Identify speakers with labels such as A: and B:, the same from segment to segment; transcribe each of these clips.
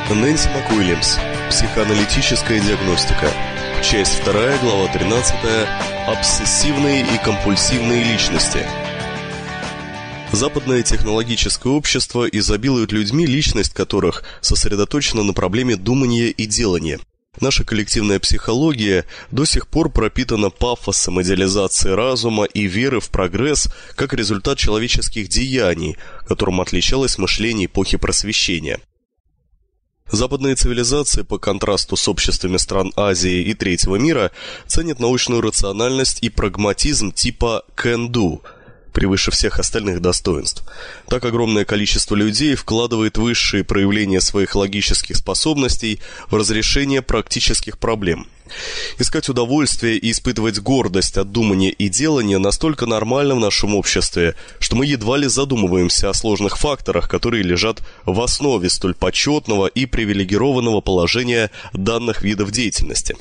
A: Нэнси МакУильямс. Психоаналитическая диагностика. Часть 2, глава 13. Обсессивные и компульсивные личности. Западное технологическое общество изобилует людьми, личность которых сосредоточена на проблеме думания и делания. Наша коллективная психология до сих пор пропитана пафосом идеализации разума и веры в прогресс как результат человеческих деяний, которым отличалось мышление эпохи Просвещения. Западные цивилизации, по контрасту с обществами стран Азии и Третьего мира, ценят научную рациональность и прагматизм типа «can do» превыше всех остальных достоинств. Так огромное количество людей вкладывает высшие проявления своих логических способностей в разрешение практических проблем. Искать удовольствие и испытывать гордость от думания и делания настолько нормально в нашем обществе, что мы едва ли задумываемся о сложных факторах, которые лежат в основе столь почетного и привилегированного положения данных видов деятельности.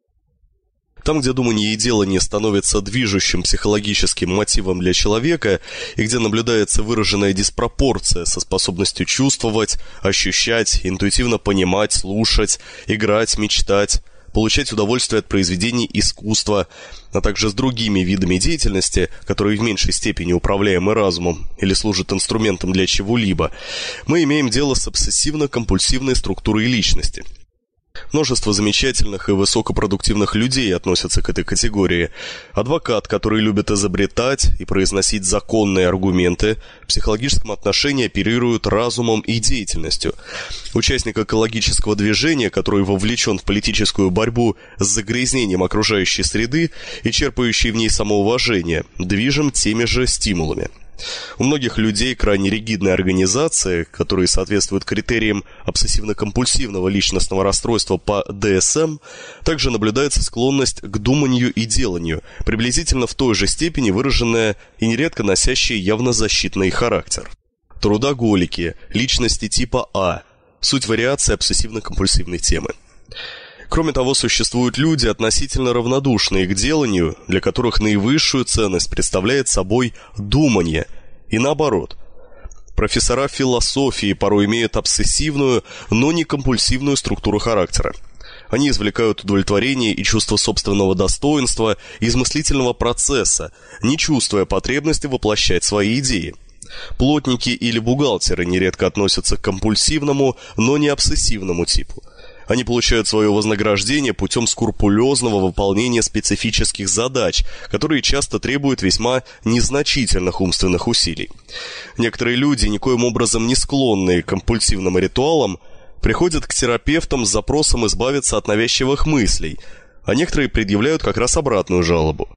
A: Там, где думание и делание становятся движущим психологическим мотивом для человека, и где наблюдается выраженная диспропорция со способностью чувствовать, ощущать, интуитивно понимать, слушать, играть, мечтать, получать удовольствие от произведений искусства, а также с другими видами деятельности, которые в меньшей степени управляемы разумом или служат инструментом для чего-либо, мы имеем дело с обсессивно-компульсивной структурой личности. Множество замечательных и высокопродуктивных людей относятся к этой категории. Адвокат, который любит изобретать и произносить законные аргументы, в психологическом отношении оперирует разумом и деятельностью. Участник экологического движения, который вовлечен в политическую борьбу с загрязнением окружающей среды и черпающий в ней самоуважение, движим теми же стимулами. У многих людей крайне ригидной организации, которые соответствуют критериям обсессивно-компульсивного личностного расстройства по ДСМ, также наблюдается склонность к думанию и деланию, приблизительно в той же степени выраженная и нередко носящая явно защитный характер. Трудоголики, личности типа А, суть вариации обсессивно-компульсивной темы. Кроме того, существуют люди, относительно равнодушные к деланию, для которых наивысшую ценность представляет собой думание, и наоборот. Профессора философии порой имеют обсессивную, но не компульсивную структуру характера. Они извлекают удовлетворение и чувство собственного достоинства из мыслительного процесса, не чувствуя потребности воплощать свои идеи. Плотники или бухгалтеры нередко относятся к компульсивному, но не обсессивному типу. Они получают свое вознаграждение путем скрупулезного выполнения специфических задач, которые часто требуют весьма незначительных умственных усилий. Некоторые люди, никоим образом не склонные к компульсивным ритуалам, приходят к терапевтам с запросом избавиться от навязчивых мыслей, а некоторые предъявляют как раз обратную жалобу.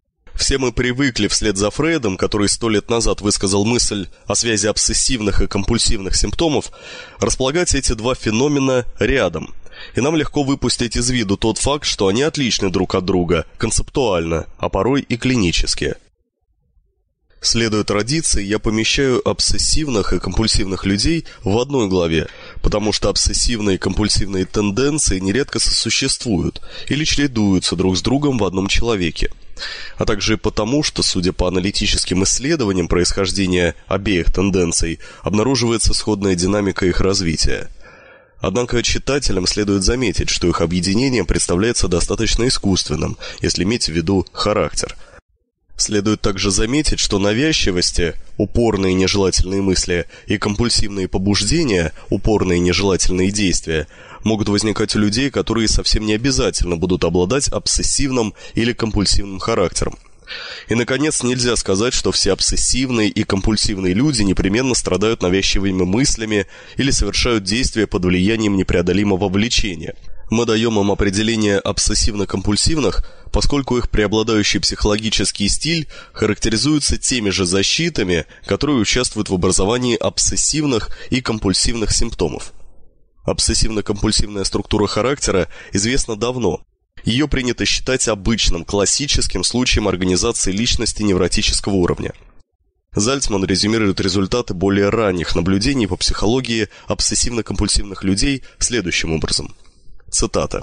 A: Все мы привыкли вслед за Фрейдом, который 100 лет назад высказал мысль о связи обсессивных и компульсивных симптомов, располагать эти два феномена рядом. И нам легко выпустить из виду тот факт, что они отличны друг от друга, концептуально, а порой и клинически. Следуя традиции, я помещаю обсессивных и компульсивных людей в одной главе, потому что обсессивные и компульсивные тенденции нередко сосуществуют или чередуются друг с другом в одном человеке. А также и потому, что, судя по аналитическим исследованиям происхождения обеих тенденций, обнаруживается сходная динамика их развития. Однако читателям следует заметить, что их объединение представляется достаточно искусственным, если иметь в виду характер. Следует также заметить, что навязчивости, упорные нежелательные мысли, и компульсивные побуждения, упорные нежелательные действия, могут возникать у людей, которые совсем не обязательно будут обладать обсессивным или компульсивным характером. И, наконец, нельзя сказать, что все обсессивные и компульсивные люди непременно страдают навязчивыми мыслями или совершают действия под влиянием непреодолимого влечения. Мы даем им определение обсессивно-компульсивных, поскольку их преобладающий психологический стиль характеризуется теми же защитами, которые участвуют в образовании обсессивных и компульсивных симптомов. Обсессивно-компульсивная структура характера известна давно. Ее принято считать обычным, классическим случаем организации личности невротического уровня. Зальцман резюмирует результаты более ранних наблюдений по психологии обсессивно-компульсивных людей следующим образом. Цитата.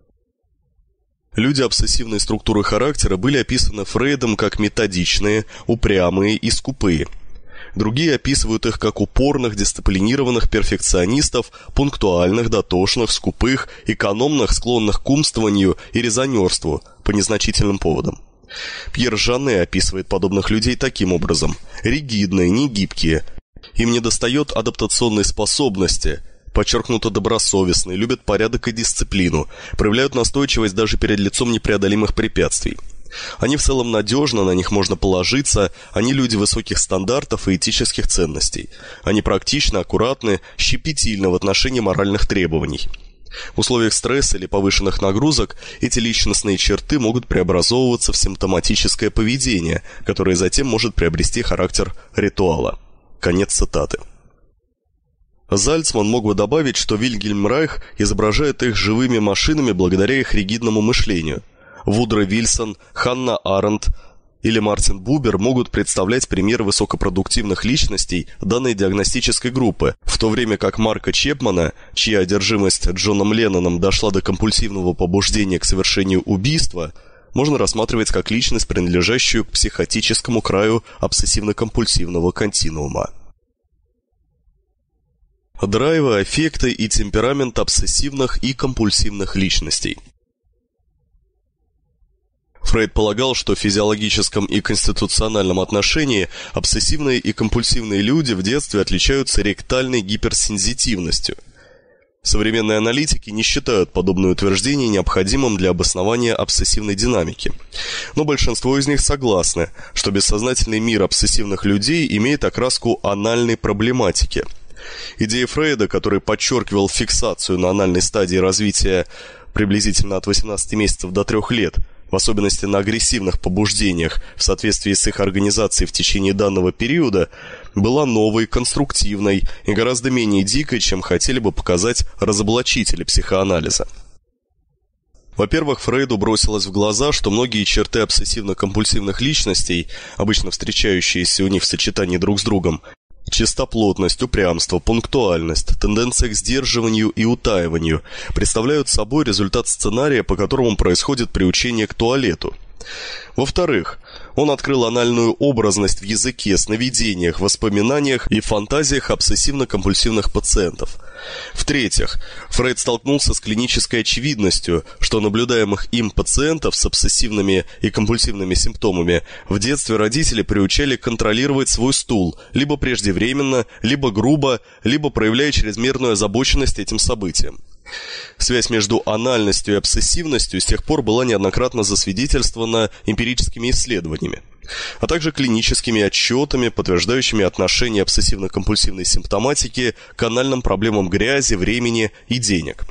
A: Люди обсессивной структуры характера были описаны Фрейдом как методичные, упрямые и скупые. Другие описывают их как упорных, дисциплинированных перфекционистов, пунктуальных, дотошных, скупых, экономных, склонных к умствованию и резонерству по незначительным поводам. Пьер Жанне описывает подобных людей таким образом: ригидные, негибкие, им недостает адаптационной способности, подчеркнуто добросовестные, любят порядок и дисциплину, проявляют настойчивость даже перед лицом непреодолимых препятствий. Они в целом надежны, на них можно положиться, они люди высоких стандартов и этических ценностей. Они практичны, аккуратны, щепетильны в отношении моральных требований. В условиях стресса или повышенных нагрузок эти личностные черты могут преобразовываться в симптоматическое поведение, которое затем может приобрести характер ритуала. Конец цитаты. Зальцман мог бы добавить, что Вильгельм Райх изображает их живыми машинами благодаря их ригидному мышлению. Вудро Вильсон, Ханна Аренд или Мартин Бубер могут представлять примеры высокопродуктивных личностей данной диагностической группы, в то время как Марка Чепмана, чья одержимость Джоном Ленноном дошла до компульсивного побуждения к совершению убийства, можно рассматривать как личность, принадлежащую к психотическому краю обсессивно-компульсивного континуума. Драйвы, аффекты и темперамент обсессивных и компульсивных личностей. Фрейд полагал, что в физиологическом и конституциональном отношении обсессивные и компульсивные люди в детстве отличаются ректальной гиперсензитивностью. Современные аналитики не считают подобное утверждение необходимым для обоснования обсессивной динамики. Но большинство из них согласны, что бессознательный мир обсессивных людей имеет окраску анальной проблематики. Идея Фрейда, который подчеркивал фиксацию на анальной стадии развития приблизительно от 18 месяцев до 3 лет, в особенности на агрессивных побуждениях в соответствии с их организацией в течение данного периода, была новой, конструктивной и гораздо менее дикой, чем хотели бы показать разоблачители психоанализа. Во-первых, Фрейду бросилось в глаза, что многие черты обсессивно-компульсивных личностей, обычно встречающиеся у них в сочетании друг с другом, чистоплотность, упрямство, пунктуальность, тенденция к сдерживанию и утаиванию представляют собой результат сценария, по которому происходит приучение к туалету. Во-вторых, он открыл анальную образность в языке, сновидениях, воспоминаниях и фантазиях обсессивно-компульсивных пациентов. В-третьих, Фрейд столкнулся с клинической очевидностью, что наблюдаемых им пациентов с обсессивными и компульсивными симптомами в детстве родители приучали контролировать свой стул, либо преждевременно, либо грубо, либо проявляя чрезмерную озабоченность этим событием. Связь между анальностью и обсессивностью с тех пор была неоднократно засвидетельствована эмпирическими исследованиями, а также клиническими отчетами, подтверждающими отношение обсессивно-компульсивной симптоматики к анальным проблемам грязи, времени и денег.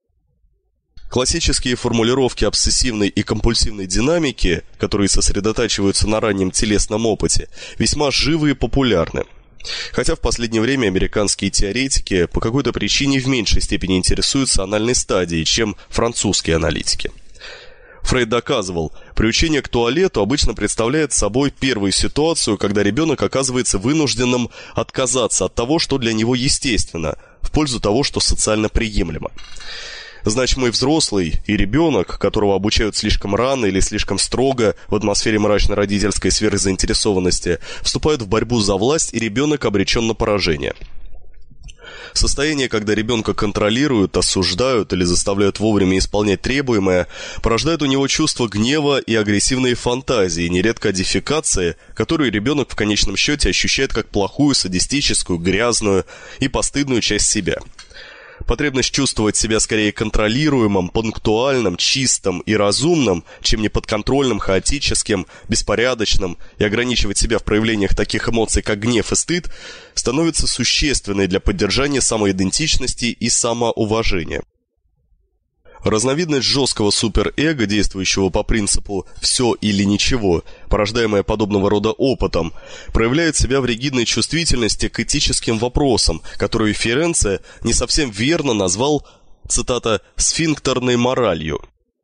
A: Классические формулировки обсессивной и компульсивной динамики, которые сосредотачиваются на раннем телесном опыте, весьма живы и популярны. Хотя в последнее время американские теоретики по какой-то причине в меньшей степени интересуются анальной стадией, чем французские аналитики. Фрейд доказывал, приучение к туалету обычно представляет собой первую ситуацию, когда ребенок оказывается вынужденным отказаться от того, что для него естественно, в пользу того, что социально приемлемо. Значимый взрослый и ребенок, которого обучают слишком рано или слишком строго в атмосфере мрачно-родительской сверхзаинтересованности, вступают в борьбу за власть, и ребенок обречен на поражение. Состояние, когда ребенка контролируют, осуждают или заставляют вовремя исполнять требуемое, порождает у него чувство гнева и агрессивные фантазии, нередко дефекации, которую ребенок в конечном счете ощущает как плохую, садистическую, грязную и постыдную часть себя. Потребность чувствовать себя скорее контролируемым, пунктуальным, чистым и разумным, чем неподконтрольным, хаотическим, беспорядочным, и ограничивать себя в проявлениях таких эмоций, как гнев и стыд, становится существенной для поддержания самоидентичности и самоуважения. Разновидность жесткого суперэго, действующего по принципу «все или ничего», порождаемая подобного рода опытом, проявляет себя в ригидной чувствительности к этическим вопросам, которую Ференце не совсем верно назвал, цитата, «сфинктерной моралью».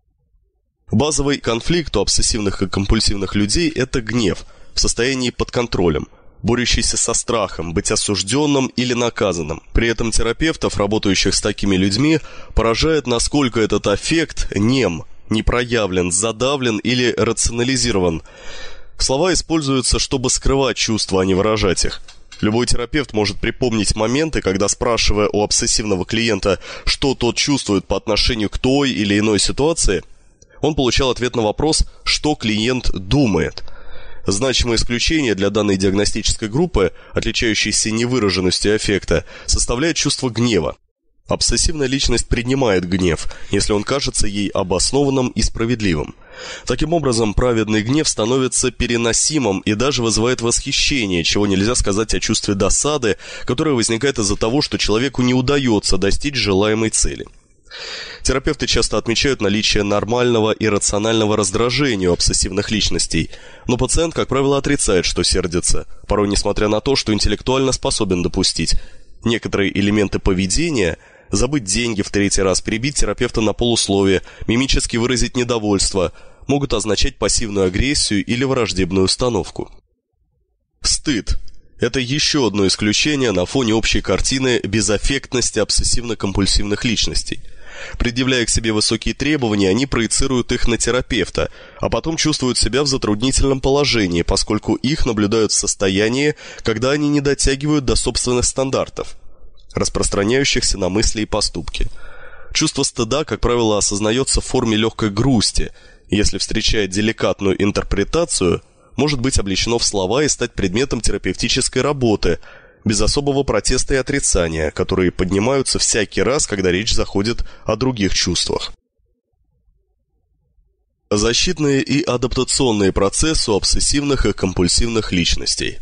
A: Базовый конфликт у обсессивных и компульсивных людей – это гнев в состоянии под контролем, борющийся со страхом быть осужденным или наказанным. При этом терапевтов, работающих с такими людьми, поражает, насколько этот аффект нем, не проявлен, задавлен или рационализирован. Слова используются, чтобы скрывать чувства, а не выражать их. Любой терапевт может припомнить моменты, когда, спрашивая у обсессивного клиента, что тот чувствует по отношению к той или иной ситуации, он получал ответ на вопрос, что клиент думает. Значимое исключение для данной диагностической группы, отличающейся невыраженностью аффекта, составляет чувство гнева. Обсессивная личность принимает гнев, если он кажется ей обоснованным и справедливым. Таким образом, праведный гнев становится переносимым и даже вызывает восхищение, чего нельзя сказать о чувстве досады, которое возникает из-за того, что человеку не удается достичь желаемой цели. Терапевты часто отмечают наличие нормального и рационального раздражения у обсессивных личностей, но пациент, как правило, отрицает, что сердится, порой несмотря на то, что интеллектуально способен допустить. Некоторые элементы поведения – забыть деньги в третий раз, перебить терапевта на полусловие, мимически выразить недовольство – могут означать пассивную агрессию или враждебную установку. Стыд – это еще одно исключение на фоне общей картины безаффектности обсессивно-компульсивных личностей. Предъявляя к себе высокие требования, они проецируют их на терапевта, а потом чувствуют себя в затруднительном положении, поскольку их наблюдают в состоянии, когда они не дотягивают до собственных стандартов, распространяющихся на мысли и поступки. Чувство стыда, как правило, осознается в форме легкой грусти, и если встречает деликатную интерпретацию, может быть облечено в слова и стать предметом терапевтической работы, без особого протеста и отрицания, которые поднимаются всякий раз, когда речь заходит о других чувствах. Защитные и адаптационные процессы у обсессивных и компульсивных личностей.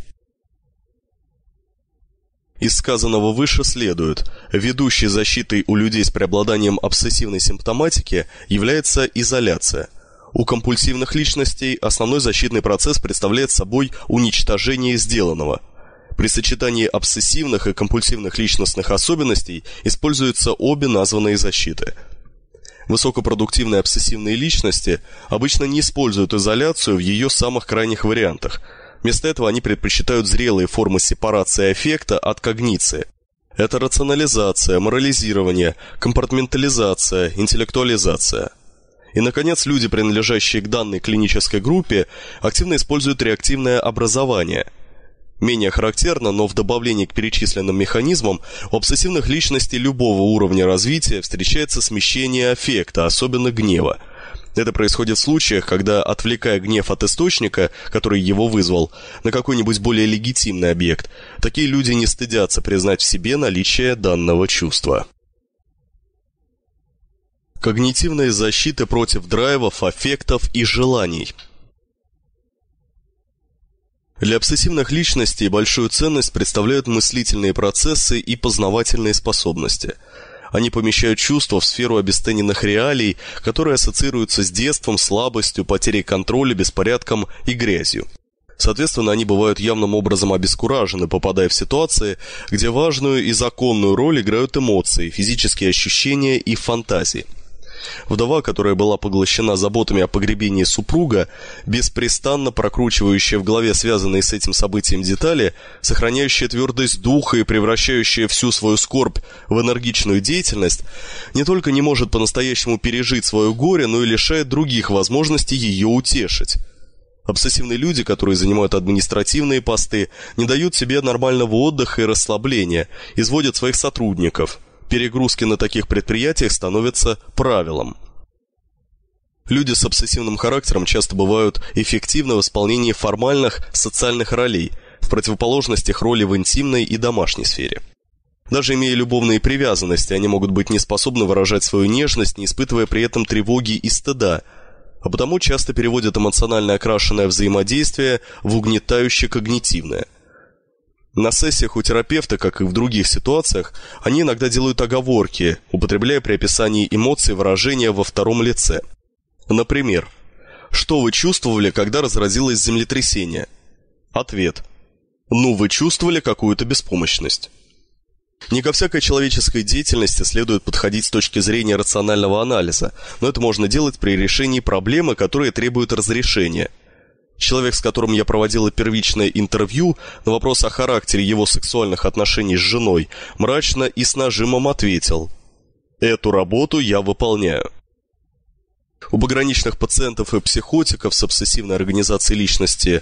A: Из сказанного выше следует, ведущей защитой у людей с преобладанием обсессивной симптоматики является изоляция. У компульсивных личностей основной защитный процесс представляет собой уничтожение сделанного. При сочетании обсессивных и компульсивных личностных особенностей используются обе названные защиты. Высокопродуктивные обсессивные личности обычно не используют изоляцию в ее самых крайних вариантах. Вместо этого они предпочитают зрелые формы сепарации аффекта от когниции. Это рационализация, морализирование, компартментализация, интеллектуализация. И, наконец, люди, принадлежащие к данной клинической группе, активно используют реактивное образование. Менее характерно, но в добавлении к перечисленным механизмам у обсессивных личностей любого уровня развития встречается смещение аффекта, особенно гнева. Это происходит в случаях, когда, отвлекая гнев от источника, который его вызвал, на какой-нибудь более легитимный объект, такие люди не стыдятся признать в себе наличие данного чувства. Когнитивные защиты против драйвов, аффектов и желаний. Для обсессивных личностей большую ценность представляют мыслительные процессы и познавательные способности. Они помещают чувства в сферу обесцененных реалий, которые ассоциируются с детством, слабостью, потерей контроля, беспорядком и грязью. Соответственно, они бывают явным образом обескуражены, попадая в ситуации, где важную и законную роль играют эмоции, физические ощущения и фантазии. Вдова, которая была поглощена заботами о погребении супруга, беспрестанно прокручивающая в голове связанные с этим событием детали, сохраняющая твердость духа и превращающая всю свою скорбь в энергичную деятельность, не только не может по-настоящему пережить свое горе, но и лишает других возможностей ее утешить. Обсессивные люди, которые занимают административные посты, не дают себе нормального отдыха и расслабления, изводят своих сотрудников. Перегрузки на таких предприятиях становятся правилом. Люди с обсессивным характером часто бывают эффективны в исполнении формальных социальных ролей, в противоположность их роли в интимной и домашней сфере. Даже имея любовные привязанности, они могут быть не способны выражать свою нежность, не испытывая при этом тревоги и стыда, а потому часто переводят эмоционально окрашенное взаимодействие в угнетающе-когнитивное. На сессиях у терапевта, как и в других ситуациях, они иногда делают оговорки, употребляя при описании эмоций выражения во втором лице. Например, «Что вы чувствовали, когда разразилось землетрясение?» Ответ: «Ну, вы чувствовали какую-то беспомощность». Не ко всякой человеческой деятельности следует подходить с точки зрения рационального анализа, но это можно делать при решении проблемы, которые требуют разрешения. Человек, с которым я проводила первичное интервью, на вопрос о характере его сексуальных отношений с женой, мрачно и с нажимом ответил: «Эту работу я выполняю». У пограничных пациентов и психотиков с обсессивной организацией личности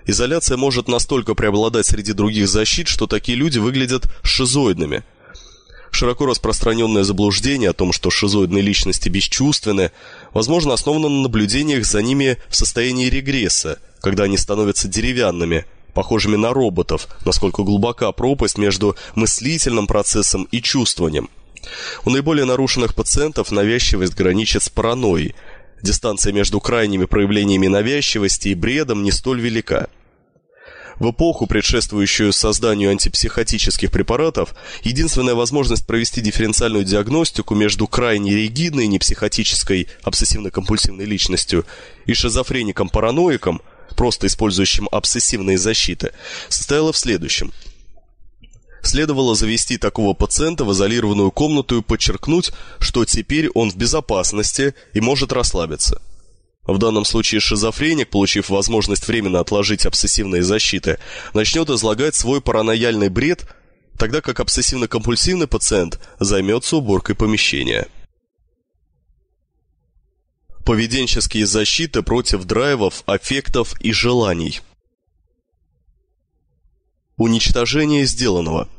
A: Изоляция может настолько преобладать среди других защит, что такие люди выглядят шизоидными. Широко распространенное заблуждение о том, что шизоидные личности бесчувственны, возможно, основано на наблюдениях за ними в состоянии регресса, когда они становятся деревянными, похожими на роботов, насколько глубока пропасть между мыслительным процессом и чувствованием. У наиболее нарушенных пациентов навязчивость граничит с паранойей. Дистанция между крайними проявлениями навязчивости и бредом не столь велика. В эпоху, предшествующую созданию антипсихотических препаратов, единственная возможность провести дифференциальную диагностику между крайне ригидной непсихотической обсессивно-компульсивной личностью и шизофреником-параноиком, просто использующим обсессивные защиты, состояла в следующем. Следовало завести такого пациента в изолированную комнату и подчеркнуть, что теперь он в безопасности и может расслабиться. В данном случае шизофреник, получив возможность временно отложить обсессивные защиты, начнет излагать свой паранояльный бред, тогда как обсессивно-компульсивный пациент займется уборкой помещения. Поведенческие защиты против драйвов, аффектов и желаний. Уничтожение сделанного.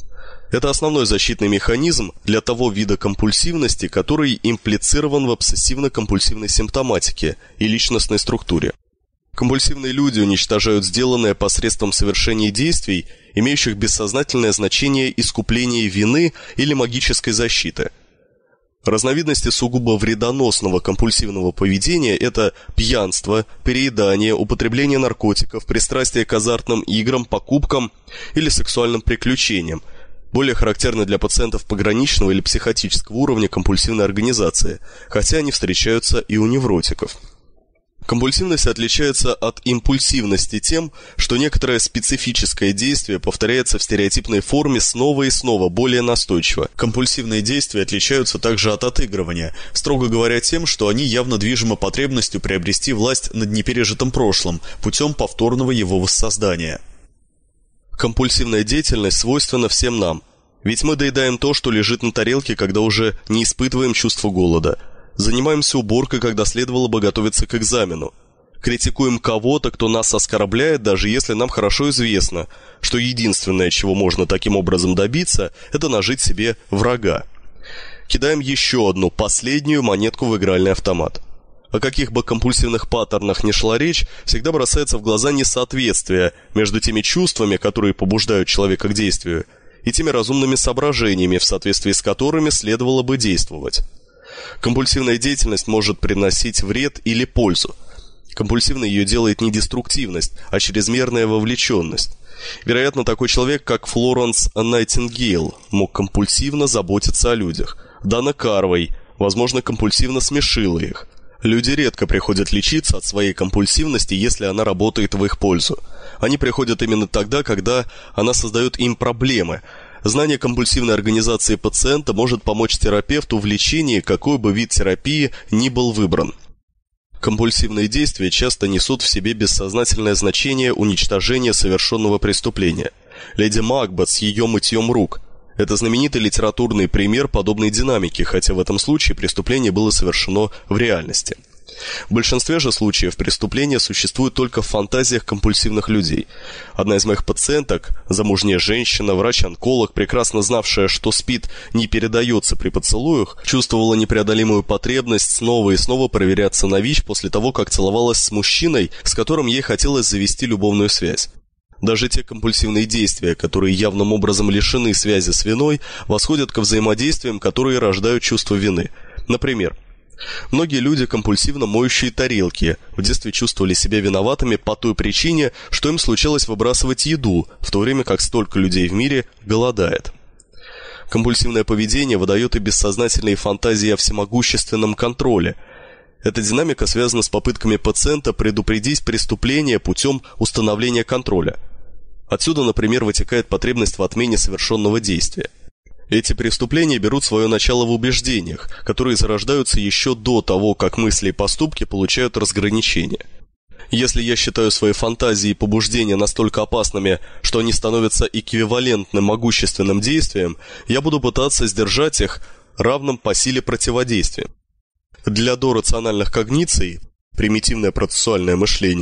A: Это основной защитный механизм для того вида компульсивности, который имплицирован в обсессивно-компульсивной симптоматике и личностной структуре. Компульсивные люди уничтожают сделанное посредством совершения действий, имеющих бессознательное значение искупления вины или магической защиты. Разновидности сугубо вредоносного компульсивного поведения – это пьянство, переедание, употребление наркотиков, пристрастие к азартным играм, покупкам или сексуальным приключениям, более характерны для пациентов пограничного или психотического уровня компульсивной организации, хотя они встречаются и у невротиков. Компульсивность отличается от импульсивности тем, что некоторое специфическое действие повторяется в стереотипной форме снова и снова, более настойчиво. Компульсивные действия отличаются также от отыгрывания, строго говоря тем, что они явно движимы потребностью приобрести власть над непережитым прошлым путем повторного его воссоздания. Компульсивная деятельность свойственна всем нам, ведь мы доедаем то, что лежит на тарелке, когда уже не испытываем чувство голода, занимаемся уборкой, когда следовало бы готовиться к экзамену, критикуем кого-то, кто нас оскорбляет, даже если нам хорошо известно, что единственное, чего можно таким образом добиться, это нажить себе врага. Кидаем еще одну, последнюю монетку в игральный автомат. О каких бы компульсивных паттернах ни шла речь, всегда бросается в глаза несоответствие между теми чувствами, которые побуждают человека к действию, и теми разумными соображениями, в соответствии с которыми следовало бы действовать. Компульсивная деятельность может приносить вред или пользу. Компульсивной ее делает не деструктивность, а чрезмерная вовлеченность. Вероятно, такой человек, как Флоренс Найтингейл, мог компульсивно заботиться о людях. Дана Карвей, возможно, компульсивно смешила их. Люди редко приходят лечиться от своей компульсивности, если она работает в их пользу. Они приходят именно тогда, когда она создает им проблемы. Знание компульсивной организации пациента может помочь терапевту в лечении, какой бы вид терапии ни был выбран. Компульсивные действия часто несут в себе бессознательное значение уничтожения совершенного преступления. Леди Макбет с ее мытьем рук – это знаменитый литературный пример подобной динамики, хотя в этом случае преступление было совершено в реальности. В большинстве же случаев преступления существуют только в фантазиях компульсивных людей. Одна из моих пациенток, замужняя женщина, врач-онколог, прекрасно знавшая, что СПИД не передается при поцелуях, чувствовала непреодолимую потребность снова и снова проверяться на ВИЧ после того, как целовалась с мужчиной, с которым ей хотелось завести любовную связь. Даже те компульсивные действия, которые явным образом лишены связи с виной, восходят к взаимодействиям, которые рождают чувство вины. Например, многие люди, компульсивно моющие тарелки, в детстве чувствовали себя виноватыми по той причине, что им случалось выбрасывать еду, в то время как столько людей в мире голодает. Компульсивное поведение выдает и бессознательные фантазии о всемогущественном контроле. Эта динамика связана с попытками пациента предупредить преступление путем установления контроля. Отсюда, например, вытекает потребность в отмене совершенного действия. Эти преступления берут свое начало в убеждениях, которые зарождаются еще до того, как мысли и поступки получают разграничение. Если я считаю свои фантазии и побуждения настолько опасными, что они становятся эквивалентным могущественным действием, я буду пытаться сдержать их равным по силе противодействия. Для дорациональных когниций, примитивное процессуальное мышление,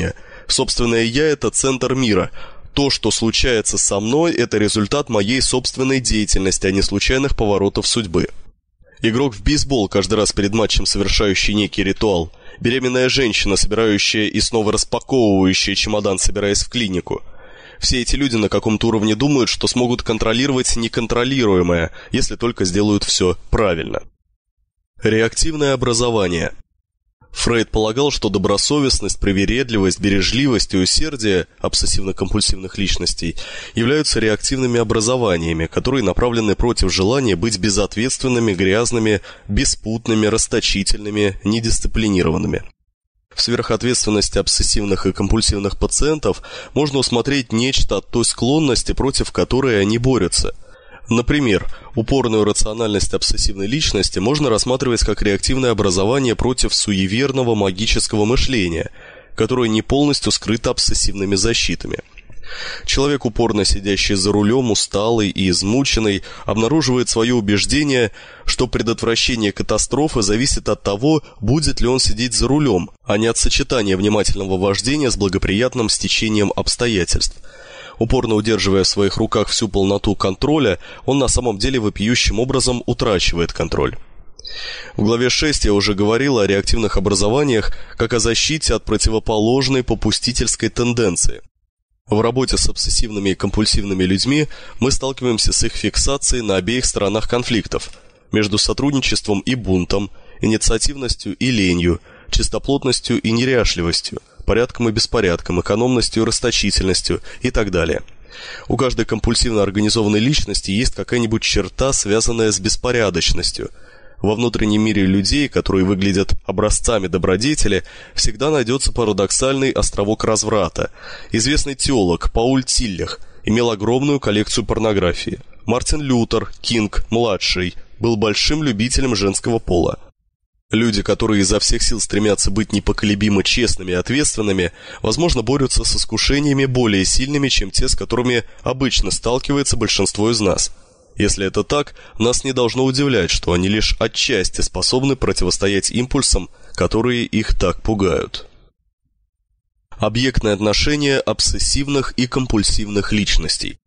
A: Собственное «я» – это центр мира. То, что случается со мной, это результат моей собственной деятельности, а не случайных поворотов судьбы. Игрок в бейсбол, каждый раз перед матчем совершающий некий ритуал. Беременная женщина, собирающая и снова распаковывающая чемодан, собираясь в клинику. Все эти люди на каком-то уровне думают, что смогут контролировать неконтролируемое, если только сделают все правильно. Реактивное образование. Фрейд полагал, что добросовестность, привередливость, бережливость и усердие обсессивно-компульсивных личностей являются реактивными образованиями, которые направлены против желания быть безответственными, грязными, беспутными, расточительными, недисциплинированными. В сверхответственности обсессивных и компульсивных пациентов можно усмотреть нечто от той склонности, против которой они борются. Например, упорную рациональность обсессивной личности можно рассматривать как реактивное образование против суеверного магического мышления, которое не полностью скрыто обсессивными защитами. Человек, упорно сидящий за рулем, усталый и измученный, обнаруживает свое убеждение, что предотвращение катастрофы зависит от того, будет ли он сидеть за рулем, а не от сочетания внимательного вождения с благоприятным стечением обстоятельств. Упорно удерживая в своих руках всю полноту контроля, он на самом деле вопиющим образом утрачивает контроль. В главе 6 я уже говорил о реактивных образованиях как о защите от противоположной попустительской тенденции. В работе с обсессивными и компульсивными людьми мы сталкиваемся с их фиксацией на обеих сторонах конфликтов, между сотрудничеством и бунтом, инициативностью и ленью, чистоплотностью и неряшливостью, порядком и беспорядком, экономностью и расточительностью и так далее. У каждой компульсивно организованной личности есть какая-нибудь черта, связанная с беспорядочностью. Во внутреннем мире людей, которые выглядят образцами добродетели, всегда найдется парадоксальный островок разврата. Известный теолог Пауль Тиллих имел огромную коллекцию порнографии. Мартин Лютер Кинг-младший был большим любителем женского пола. Люди, которые изо всех сил стремятся быть непоколебимо честными и ответственными, возможно, борются с искушениями более сильными, чем те, с которыми обычно сталкивается большинство из нас. Если это так, нас не должно удивлять, что они лишь отчасти способны противостоять импульсам, которые их так пугают. Объектное отношение обсессивных и компульсивных личностей.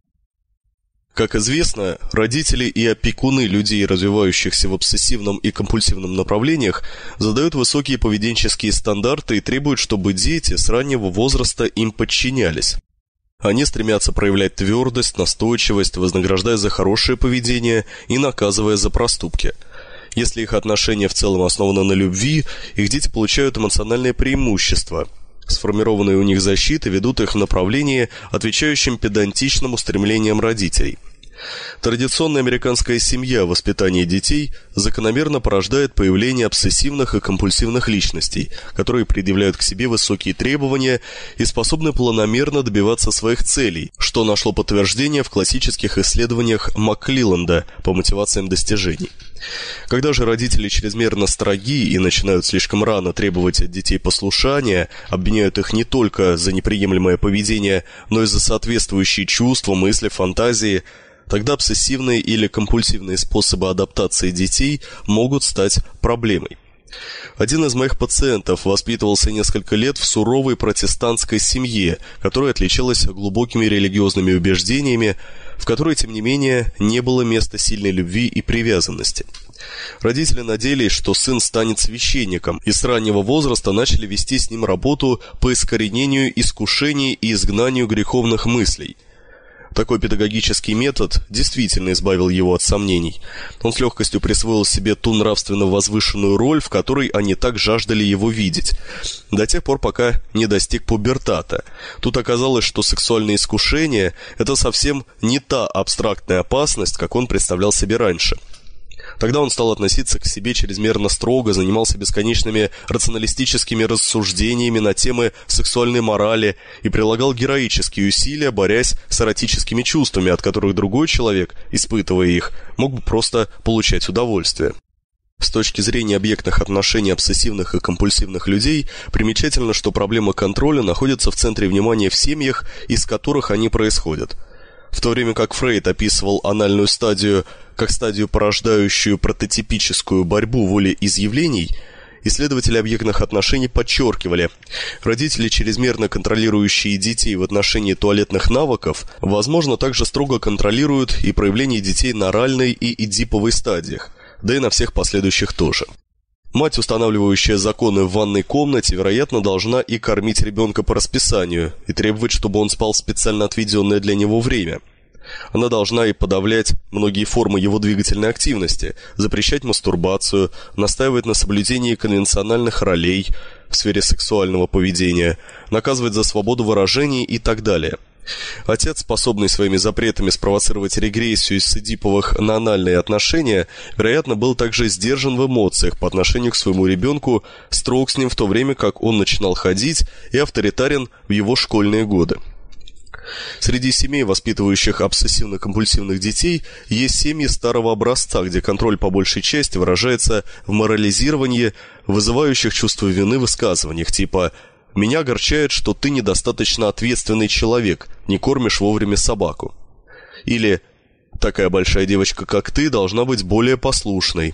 A: Как известно, родители и опекуны людей, развивающихся в обсессивном и компульсивном направлениях, задают высокие поведенческие стандарты и требуют, чтобы дети с раннего возраста им подчинялись. Они стремятся проявлять твердость, настойчивость, вознаграждая за хорошее поведение и наказывая за проступки. Если их отношения в целом основаны на любви, их дети получают эмоциональное преимущество. Сформированные у них защиты ведут их в направлении, отвечающем педантичным устремлениям родителей. Традиционная американская семья в воспитании детей закономерно порождает появление обсессивных и компульсивных личностей, которые предъявляют к себе высокие требования и способны планомерно добиваться своих целей, что нашло подтверждение в классических исследованиях МакКлилленда по мотивациям достижений. Когда же родители чрезмерно строги и начинают слишком рано требовать от детей послушания, обвиняют их не только за неприемлемое поведение, но и за соответствующие чувства, мысли, фантазии, тогда обсессивные или компульсивные способы адаптации детей могут стать проблемой. Один из моих пациентов воспитывался несколько лет в суровой протестантской семье, которая отличалась глубокими религиозными убеждениями, в которой, тем не менее, не было места сильной любви и привязанности. Родители надеялись, что сын станет священником, и с раннего возраста начали вести с ним работу по искоренению искушений и изгнанию греховных мыслей. Такой педагогический метод действительно избавил его от сомнений. Он с легкостью присвоил себе ту нравственно возвышенную роль, в которой они так жаждали его видеть, до тех пор, пока не достиг пубертата. Тут оказалось, что сексуальное искушение – это совсем не та абстрактная опасность, как он представлял себе раньше. Тогда он стал относиться к себе чрезмерно строго, занимался бесконечными рационалистическими рассуждениями на темы сексуальной морали и прилагал героические усилия, борясь с эротическими чувствами, от которых другой человек, испытывая их, мог бы просто получать удовольствие. С точки зрения объектных отношений обсессивных и компульсивных людей, примечательно, что проблема контроля находится в центре внимания в семьях, из которых они происходят. В то время как Фрейд описывал анальную стадию как стадию, порождающую прототипическую борьбу волеизъявлений, Исследователи объектных отношений подчеркивали, родители, чрезмерно контролирующие детей в отношении туалетных навыков, возможно, также строго контролируют и проявление детей на оральной и эдиповой стадиях, да и на всех последующих тоже. Мать, устанавливающая законы в ванной комнате, вероятно, должна и кормить ребенка по расписанию, и требовать, чтобы он спал в специально отведенное для него время. Она должна и подавлять многие формы его двигательной активности, запрещать мастурбацию, настаивать на соблюдении конвенциональных ролей в сфере сексуального поведения, наказывать за свободу выражений и так далее. Отец, способный своими запретами спровоцировать регрессию из эдиповых на анальные отношения, вероятно, был также сдержан в эмоциях по отношению к своему ребенку, строг с ним в то время, как он начинал ходить, и авторитарен в его школьные годы. Среди семей, воспитывающих обсессивно-компульсивных детей, есть семьи старого образца, где контроль по большей части выражается в морализировании, вызывающих чувство вины высказываниях, типа «меня огорчает, что ты недостаточно ответственный человек, не кормишь вовремя собаку». Или «такая большая девочка, как ты, должна быть более послушной».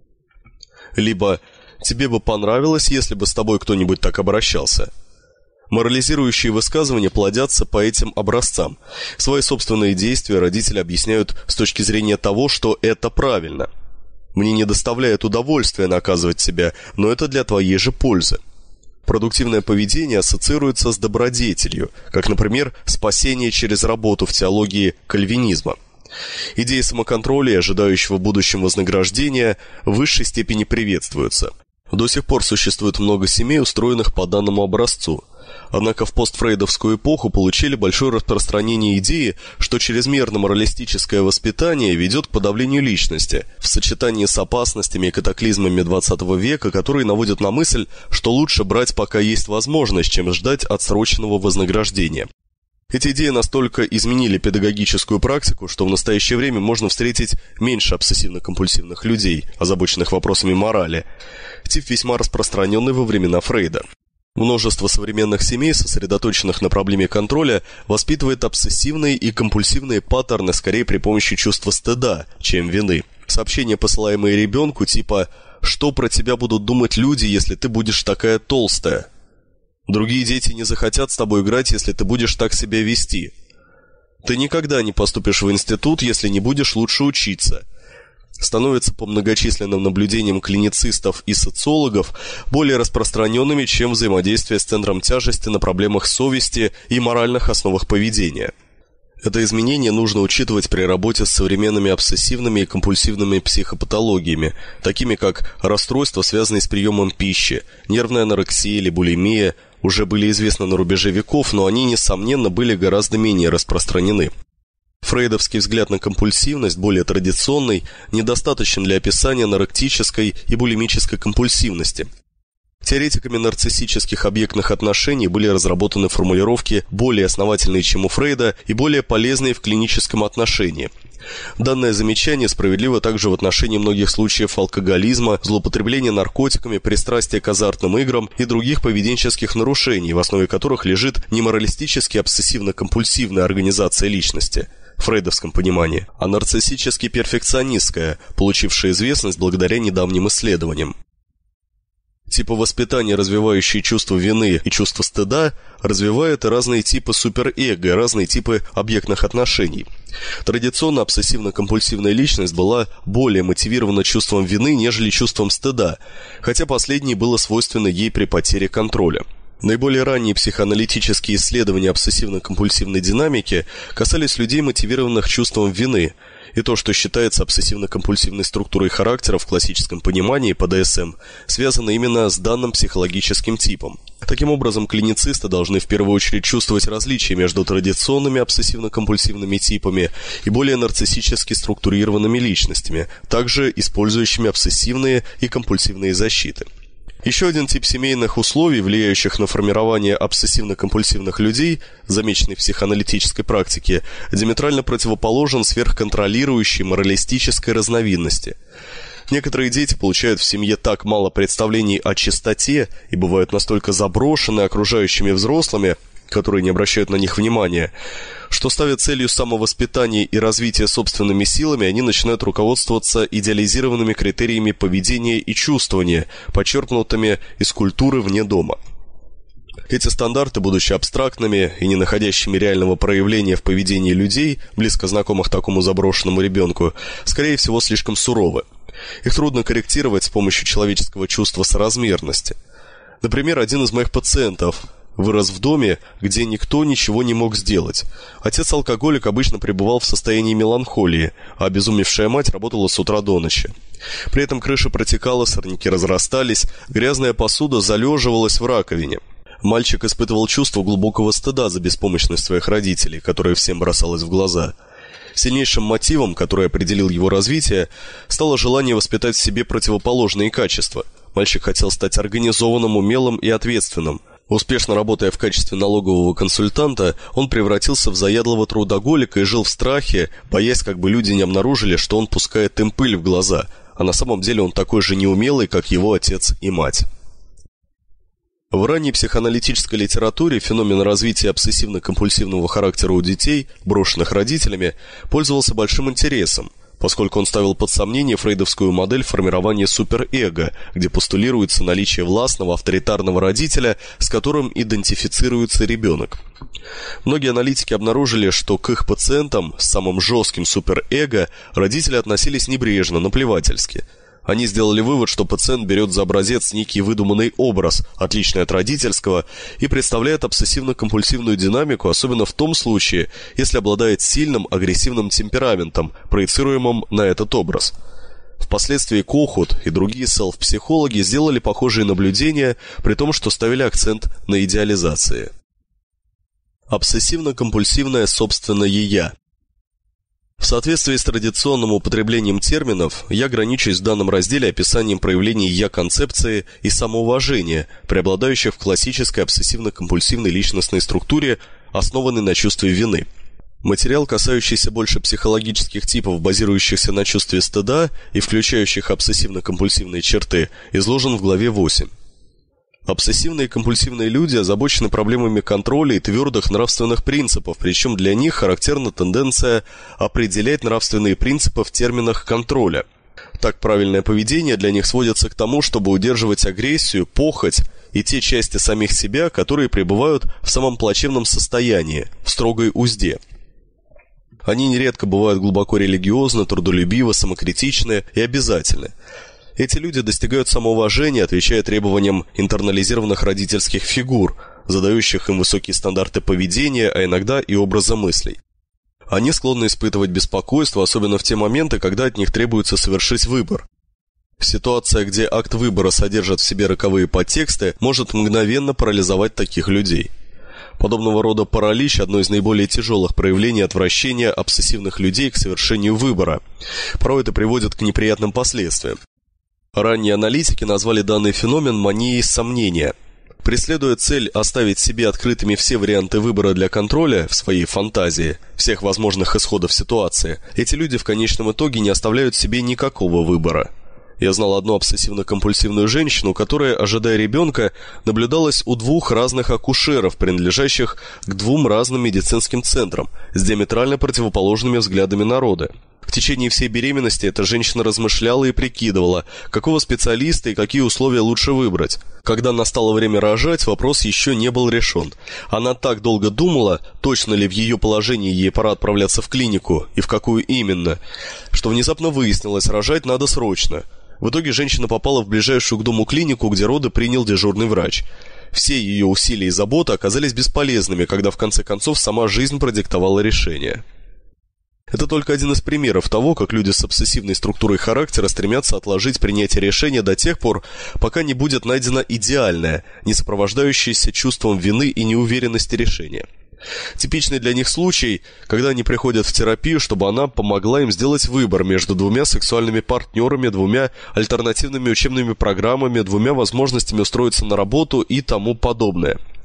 A: Либо «тебе бы понравилось, если бы с тобой кто-нибудь так обращался». Морализирующие высказывания плодятся по этим образцам. Свои собственные действия родители объясняют с точки зрения того, что это правильно. Мне не доставляет удовольствия наказывать тебя, но это для твоей же пользы. Продуктивное поведение ассоциируется с добродетелью, как, например, спасение через работу в теологии кальвинизма. Идеи самоконтроля и ожидающего в будущем вознаграждения в высшей степени приветствуются. До сих пор существует много семей, устроенных по данному образцу. Однако в постфрейдовскую эпоху получили большое распространение идеи, что чрезмерно моралистическое воспитание ведет к подавлению личности, в сочетании с опасностями и катаклизмами XX века, которые наводят на мысль, что лучше брать, пока есть возможность, чем ждать отсроченного вознаграждения. Эти идеи настолько изменили педагогическую практику, что в настоящее время можно встретить меньше обсессивно-компульсивных людей, озабоченных вопросами морали. Тип весьма распространенный во времена Фрейда. Множество современных семей, сосредоточенных на проблеме контроля, воспитывает обсессивные и компульсивные паттерны скорее при помощи чувства стыда, чем вины. Сообщения, посылаемые ребенку, типа «что про тебя будут думать люди, если ты будешь такая толстая?», «другие дети не захотят с тобой играть, если ты будешь так себя вести», «ты никогда не поступишь в институт, если не будешь лучше учиться», становятся по многочисленным наблюдениям клиницистов и социологов более распространенными, чем взаимодействие с центром тяжести на проблемах совести и моральных основах поведения. Это изменение нужно учитывать при работе с современными обсессивными и компульсивными психопатологиями, такими как расстройства, связанные с приемом пищи, нервная анорексия или булимия, уже были известны на рубеже веков, но они, несомненно, были гораздо менее распространены. Фрейдовский взгляд на компульсивность, более традиционный, недостаточен для описания аноректической и булимической компульсивности. Теоретиками нарциссических объектных отношений были разработаны формулировки более основательные, чем у Фрейда, и более полезные в клиническом отношении. Данное замечание справедливо также в отношении многих случаев алкоголизма, злоупотребления наркотиками, пристрастия к азартным играм и других поведенческих нарушений, в основе которых лежит не моралистически обсессивно-компульсивная организация личности – в фрейдовском понимании, а нарциссически-перфекционистская, получившая известность благодаря недавним исследованиям. Типы воспитания, развивающие чувство вины и чувство стыда, развивают и разные типы суперэго, и разные типы объектных отношений. Традиционно обсессивно-компульсивная личность была более мотивирована чувством вины, нежели чувством стыда, хотя последнее было свойственно ей при потере контроля. Наиболее ранние психоаналитические исследования обсессивно-компульсивной динамики касались людей, мотивированных чувством вины, и то, что считается обсессивно-компульсивной структурой характера в классическом понимании по ДСМ, связано именно с данным психологическим типом. Таким образом, клиницисты должны в первую очередь чувствовать различия между традиционными обсессивно-компульсивными типами и более нарциссически структурированными личностями, также использующими обсессивные и компульсивные защиты. Еще один тип семейных условий, влияющих на формирование обсессивно-компульсивных людей, замеченный в психоаналитической практике, диаметрально противоположен сверхконтролирующей моралистической разновидности. Некоторые дети получают в семье так мало представлений о чистоте и бывают настолько заброшены окружающими взрослыми, которые не обращают на них внимания, что ставят целью самовоспитания и развития собственными силами, они начинают руководствоваться идеализированными критериями поведения и чувствования, почерпнутыми из культуры вне дома. Эти стандарты, будучи абстрактными и не находящими реального проявления в поведении людей, близко знакомых такому заброшенному ребенку, скорее всего, слишком суровы. Их трудно корректировать с помощью человеческого чувства соразмерности. Например, один из моих пациентов вырос в доме, где никто ничего не мог сделать. Отец-алкоголик обычно пребывал в состоянии меланхолии, а обезумевшая мать работала с утра до ночи. При этом крыша протекала, сорняки разрастались, грязная посуда залеживалась в раковине. Мальчик испытывал чувство глубокого стыда за беспомощность своих родителей, которая всем бросалась в глаза. Сильнейшим мотивом, который определил его развитие, стало желание воспитать в себе противоположные качества. Мальчик хотел стать организованным, умелым и ответственным. Успешно работая в качестве налогового консультанта, он превратился в заядлого трудоголика и жил в страхе, боясь, как бы люди не обнаружили, что он пускает им пыль в глаза, а на самом деле он такой же неумелый, как его отец и мать. В ранней психоаналитической литературе феномен развития обсессивно-компульсивного характера у детей, брошенных родителями, пользовался большим интересом, поскольку он ставил под сомнение фрейдовскую модель формирования суперэго, где постулируется наличие властного авторитарного родителя, с которым идентифицируется ребенок. Многие аналитики обнаружили, что к их пациентам с самым жестким суперэго родители относились небрежно, наплевательски. Они сделали вывод, что пациент берет за образец некий выдуманный образ, отличный от родительского, и представляет обсессивно-компульсивную динамику, особенно в том случае, если обладает сильным агрессивным темпераментом, проецируемым на этот образ. Впоследствии Кохут и другие селф-психологи сделали похожие наблюдения, при том, что ставили акцент на идеализации. Обсессивно-компульсивное собственное «я». В соответствии с традиционным употреблением терминов, я ограничусь в данном разделе описанием проявлений «я-концепции» и самоуважения, преобладающих в классической обсессивно-компульсивной личностной структуре, основанной на чувстве вины. Материал, касающийся больше психологических типов, базирующихся на чувстве стыда и включающих обсессивно-компульсивные черты, изложен в главе 8. Обсессивные и компульсивные люди озабочены проблемами контроля и твердых нравственных принципов, причем для них характерна тенденция определять нравственные принципы в терминах контроля. Так, правильное поведение для них сводится к тому, чтобы удерживать агрессию, похоть и те части самих себя, которые пребывают в самом плачевном состоянии, в строгой узде. Они нередко бывают глубоко религиозны, трудолюбивы, самокритичны и обязательны. Эти люди достигают самоуважения, отвечая требованиям интернализированных родительских фигур, задающих им высокие стандарты поведения, а иногда и образа мыслей. Они склонны испытывать беспокойство, особенно в те моменты, когда от них требуется совершить выбор. Ситуация, где акт выбора содержит в себе роковые подтексты, может мгновенно парализовать таких людей. Подобного рода паралич – одно из наиболее тяжелых проявлений отвращения обсессивных людей к совершению выбора. Порой это приводит к неприятным последствиям. Ранние аналитики назвали данный феномен манией сомнения. Преследуя цель оставить себе открытыми все варианты выбора для контроля в своей фантазии, всех возможных исходов ситуации, эти люди в конечном итоге не оставляют себе никакого выбора. Я знал одну обсессивно-компульсивную женщину, которая, ожидая ребенка, наблюдалась у двух разных акушеров, принадлежащих к двум разным медицинским центрам, с диаметрально противоположными взглядами на роды. В течение всей беременности эта женщина размышляла и прикидывала, какого специалиста и какие условия лучше выбрать. Когда настало время рожать, вопрос еще не был решен. Она так долго думала, точно ли в ее положении ей пора отправляться в клинику и в какую именно, что внезапно выяснилось, рожать надо срочно. В итоге женщина попала в ближайшую к дому клинику, где роды принял дежурный врач. Все ее усилия и заботы оказались бесполезными, когда в конце концов сама жизнь продиктовала решение. Это только один из примеров того, как люди с обсессивной структурой характера стремятся отложить принятие решения до тех пор, пока не будет найдено идеальное, не сопровождающееся чувством вины и неуверенности решение. Типичный для них случай, когда они приходят в терапию, чтобы она помогла им сделать выбор между двумя сексуальными партнерами, двумя альтернативными учебными программами, двумя возможностями устроиться на работу и тому подобное.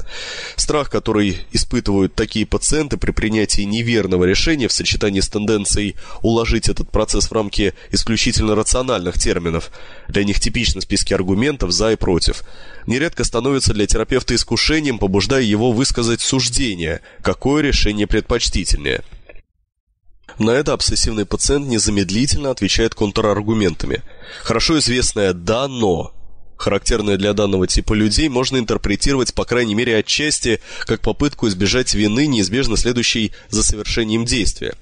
A: Страх, который испытывают такие пациенты при принятии неверного решения в сочетании с тенденцией уложить этот процесс в рамки исключительно рациональных терминов, для них типичны списки аргументов «за» и «против», нередко становится для терапевта искушением, побуждая его высказать суждение, какое решение предпочтительнее. На это обсессивный пациент незамедлительно отвечает контраргументами. Хорошо известное «да, но», характерное для данного типа людей, можно интерпретировать, по крайней мере отчасти, как попытку избежать вины, неизбежно следующей за совершением действия.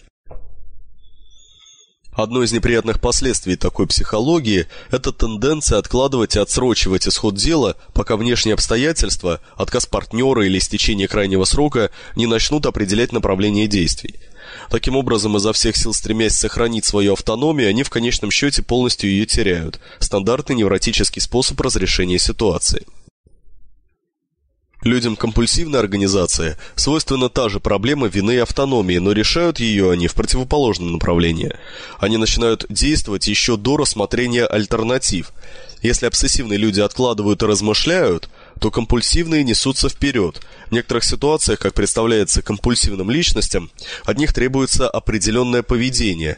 A: Одно из неприятных последствий такой психологии – это тенденция откладывать и отсрочивать исход дела, пока внешние обстоятельства, отказ партнера или истечение крайнего срока не начнут определять направление действий. Таким образом, изо всех сил стремясь сохранить свою автономию, они в конечном счете полностью ее теряют. Стандартный невротический способ разрешения ситуации. Людям компульсивной организации свойственна та же проблема вины и автономии, но решают ее они в противоположном направлении. Они начинают действовать еще до рассмотрения альтернатив. Если обсессивные люди откладывают и размышляют, то компульсивные несутся вперед. В некоторых ситуациях, как представляется компульсивным личностям, от них требуется определенное поведение.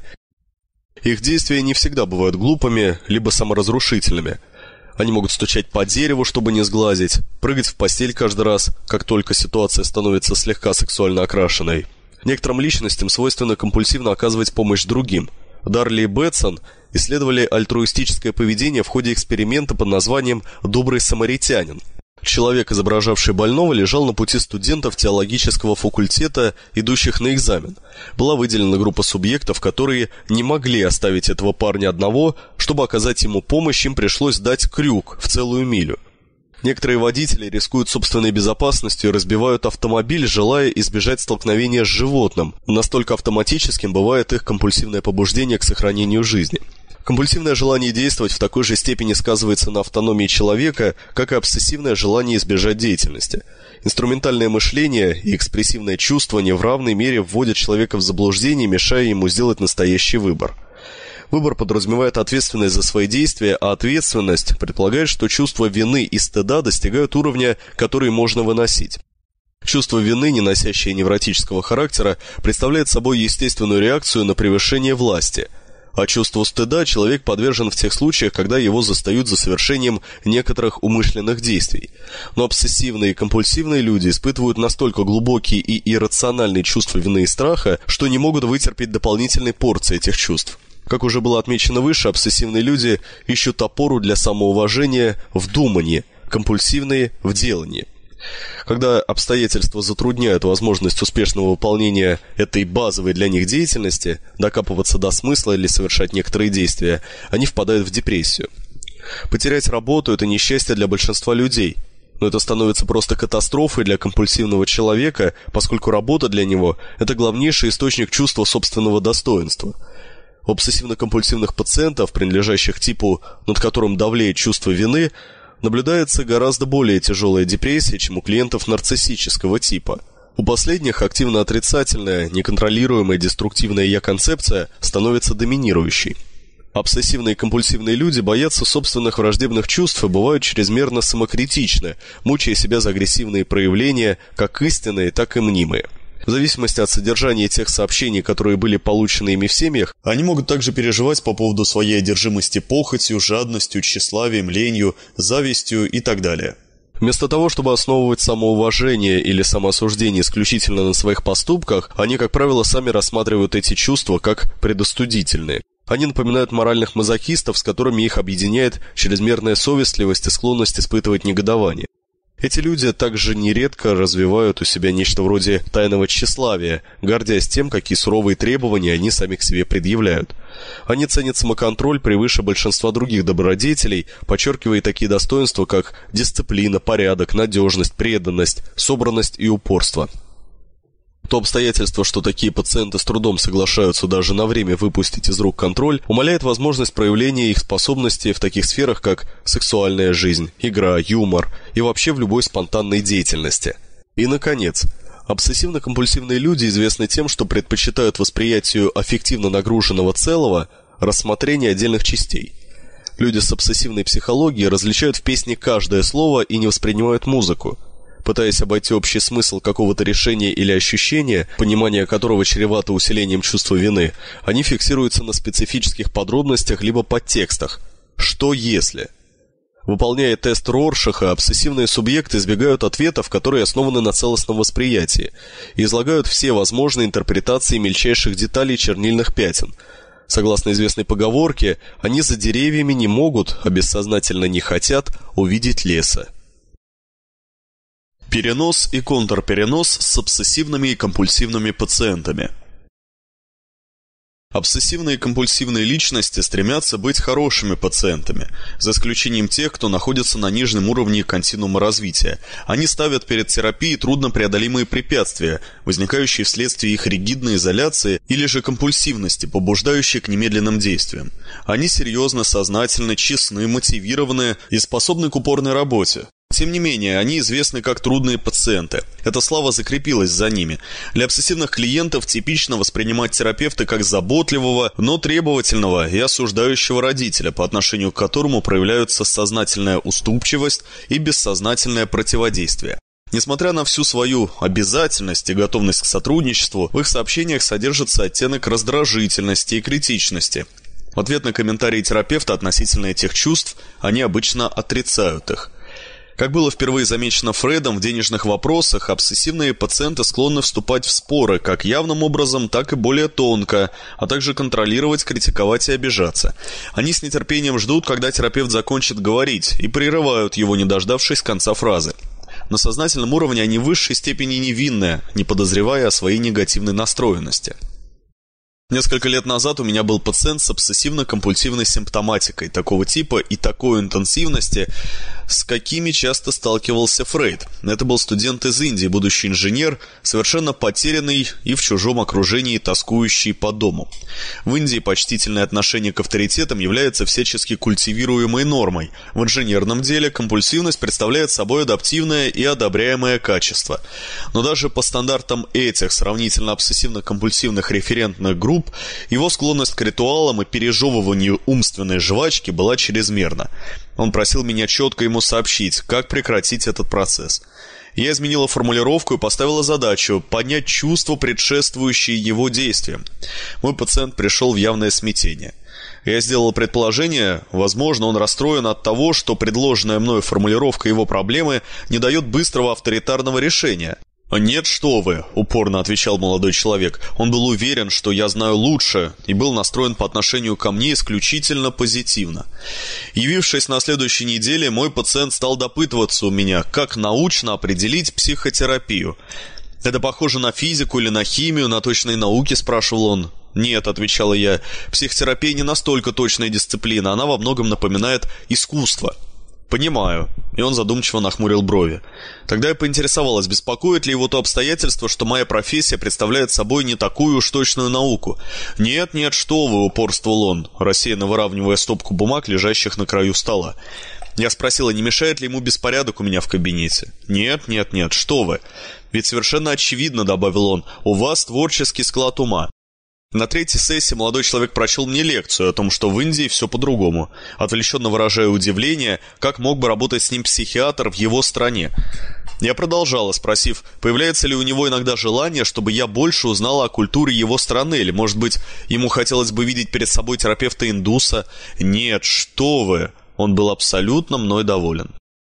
A: Их действия не всегда бывают глупыми, либо саморазрушительными. Они могут стучать по дереву, чтобы не сглазить, прыгать в постель каждый раз, как только ситуация становится слегка сексуально окрашенной. Некоторым личностям свойственно компульсивно оказывать помощь другим. Дарли и Бэтсон исследовали альтруистическое поведение в ходе эксперимента под названием «Добрый самаритянин». Человек, изображавший больного, лежал на пути студентов теологического факультета, идущих на экзамен. Была выделена группа субъектов, которые не могли оставить этого парня одного. Чтобы оказать ему помощь, им пришлось дать крюк в целую милю. Некоторые водители рискуют собственной безопасностью и разбивают автомобиль, желая избежать столкновения с животным. Настолько автоматическим бывает их компульсивное побуждение к сохранению жизни. Компульсивное желание действовать в такой же степени сказывается на автономии человека, как и обсессивное желание избежать деятельности. Инструментальное мышление и экспрессивное чувствование в равной мере вводят человека в заблуждение, мешая ему сделать настоящий выбор. Выбор подразумевает ответственность за свои действия, а ответственность предполагает, что чувство вины и стыда достигают уровня, который можно выносить. Чувство вины, не носящее невротического характера, представляет собой естественную реакцию на превышение власти – а чувству стыда человек подвержен в тех случаях, когда его застают за совершением некоторых умышленных действий. Но обсессивные и компульсивные люди испытывают настолько глубокие и иррациональные чувства вины и страха, что не могут вытерпеть дополнительной порции этих чувств. Как уже было отмечено выше, обсессивные люди ищут опору для самоуважения в думании, компульсивные – в делании. Когда обстоятельства затрудняют возможность успешного выполнения этой базовой для них деятельности, докапываться до смысла или совершать некоторые действия, они впадают в депрессию. Потерять работу – это несчастье для большинства людей, но это становится просто катастрофой для компульсивного человека, поскольку работа для него – это главнейший источник чувства собственного достоинства. У обсессивно-компульсивных пациентов, принадлежащих типу, над которым давлеет чувство вины, наблюдается гораздо более тяжелая депрессия, чем у клиентов нарциссического типа. У последних активно отрицательная, неконтролируемая деструктивная «я-концепция» становится доминирующей. Обсессивные и компульсивные люди боятся собственных враждебных чувств и бывают чрезмерно самокритичны, мучая себя за агрессивные проявления, как истинные, так и мнимые. В зависимости от содержания тех сообщений, которые были получены ими в семьях, они могут также переживать по поводу своей одержимости похотью, жадностью, тщеславием, ленью, завистью и так далее. Вместо того, чтобы основывать самоуважение или самоосуждение исключительно на своих поступках, они, как правило, сами рассматривают эти чувства как предосудительные. Они напоминают моральных мазохистов, с которыми их объединяет чрезмерная совестливость и склонность испытывать негодование. Эти люди также нередко развивают у себя нечто вроде тайного тщеславия, гордясь тем, какие суровые требования они сами к себе предъявляют. Они ценят самоконтроль превыше большинства других добродетелей, подчеркивая такие достоинства, как дисциплина, порядок, надежность, преданность, собранность и упорство. То обстоятельство, что такие пациенты с трудом соглашаются даже на время выпустить из рук контроль, умаляет возможность проявления их способностей в таких сферах, как сексуальная жизнь, игра, юмор и вообще в любой спонтанной деятельности. И, наконец, обсессивно-компульсивные люди известны тем, что предпочитают восприятию аффективно нагруженного целого рассмотрение отдельных частей. Люди с обсессивной психологией различают в песне каждое слово и не воспринимают музыку. Пытаясь обойти общий смысл какого-то решения или ощущения, понимание которого чревато усилением чувства вины, они фиксируются на специфических подробностях либо подтекстах. Что если? Выполняя тест Роршаха, обсессивные субъекты избегают ответов, которые основаны на целостном восприятии, и излагают все возможные интерпретации мельчайших деталей чернильных пятен. Согласно известной поговорке, они за деревьями не могут, а бессознательно не хотят увидеть леса.
B: Перенос и контрперенос с обсессивными и компульсивными пациентами. Обсессивные и компульсивные личности стремятся быть хорошими пациентами, за исключением тех, кто находится на нижнем уровне континуума развития. Они ставят перед терапией труднопреодолимые препятствия, возникающие вследствие их ригидной изоляции или же компульсивности, побуждающие к немедленным действиям. Они серьезно, сознательны, честны, мотивированы и способны к упорной работе. Тем не менее, они известны как трудные пациенты. Эта слава закрепилась за ними. Для обсессивных клиентов типично воспринимать терапевта как заботливого, но требовательного и осуждающего родителя, по отношению к которому проявляются сознательная уступчивость и бессознательное противодействие. Несмотря на всю свою обязательность и готовность к сотрудничеству, в их сообщениях содержится оттенок раздражительности и критичности. В ответ на комментарии терапевта относительно этих чувств, они обычно отрицают их. Как было впервые замечено Фрейдом, в денежных вопросах обсессивные пациенты склонны вступать в споры как явным образом, так и более тонко, а также контролировать, критиковать и обижаться. Они с нетерпением ждут, когда терапевт закончит говорить, и прерывают его, не дождавшись конца фразы. На сознательном уровне они в высшей степени невинны, не подозревая о своей негативной настроенности. Несколько лет назад у меня был пациент с обсессивно-компульсивной симптоматикой такого типа и такой интенсивности, с какими часто сталкивался Фрейд. Это был студент из Индии, будущий инженер, совершенно потерянный и в чужом окружении тоскующий по дому. В Индии почтительное отношение к авторитетам является всячески культивируемой нормой. В инженерном деле компульсивность представляет собой адаптивное и одобряемое качество. Но даже по стандартам этих сравнительно обсессивно-компульсивных референтных групп, его склонность к ритуалам и пережевыванию умственной жвачки была чрезмерна. Он просил меня четко ему сообщить, как прекратить этот процесс. Я изменила формулировку и поставила задачу понять чувства, предшествующие его действиям. Мой пациент пришел в явное смятение. Я сделал предположение, возможно, он расстроен от того, что предложенная мною формулировка его проблемы не дает быстрого авторитарного решения. «Нет, что вы», — упорно отвечал молодой человек. Он был уверен, что я знаю лучше, и был настроен по отношению ко мне исключительно позитивно. Явившись на следующей неделе, мой пациент стал допытываться у меня, как научно определить психотерапию. «Это похоже на физику или на химию, на точные науки?» — спрашивал он. «Нет», — отвечала я, — «психотерапия не настолько точная дисциплина, она во многом напоминает искусство». «Понимаю», и он задумчиво нахмурил брови. Тогда я поинтересовалась, беспокоит ли его то обстоятельство, что моя профессия представляет собой не такую уж точную науку. «Нет, что вы», — упорствовал он, рассеянно выравнивая стопку бумаг, лежащих на краю стола. Я спросила, не мешает ли ему беспорядок у меня в кабинете. «Нет, что вы. Ведь совершенно очевидно», — добавил он, — «у вас творческий склад ума». На третьей сессии молодой человек прочел мне лекцию о том, что в Индии все по-другому, отвлеченно выражая удивление, как мог бы работать с ним психиатр в его стране. Я продолжала, спросив, появляется ли у него иногда желание, чтобы я больше узнала о культуре его страны, или, может быть, ему хотелось бы видеть перед собой терапевта-индуса. «Нет, что вы!» Он был абсолютно мной доволен.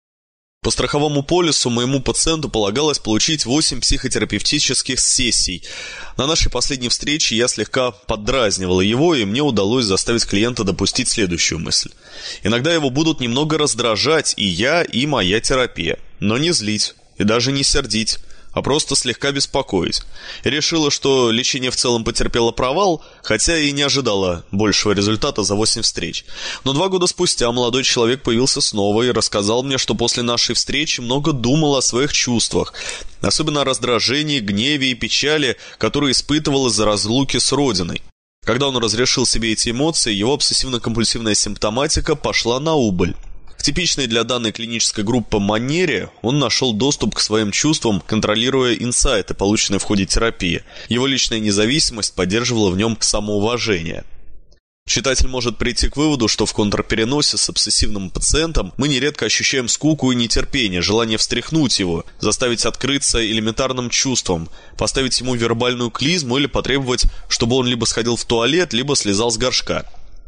B: По страховому полису моему пациенту полагалось получить 8 психотерапевтических сессий. На нашей последней встрече я слегка поддразнивала его, и мне удалось заставить клиента допустить следующую мысль. Иногда его будут немного раздражать и я, и моя терапия, но не злить и даже не сердить, а просто слегка беспокоить. И решила, что лечение в целом потерпело провал, хотя и не ожидала большего результата за 8 встреч. Но 2 года спустя молодой человек появился снова и рассказал мне, что после нашей встречи много думал о своих чувствах, особенно о раздражении, гневе и печали, которые испытывал из-за разлуки с родиной. Когда он разрешил себе эти эмоции, его обсессивно-компульсивная симптоматика пошла на убыль. В типичной для данной клинической группы манере он нашел доступ к своим чувствам, контролируя инсайты, полученные в ходе терапии. Его личная независимость поддерживала в нем самоуважение. Читатель может прийти к выводу, что в контрпереносе с обсессивным пациентом мы нередко ощущаем скуку и нетерпение, желание встряхнуть его, заставить открыться элементарным чувствам, поставить ему вербальную клизму или потребовать, чтобы он либо сходил в туалет, либо слезал с горшка.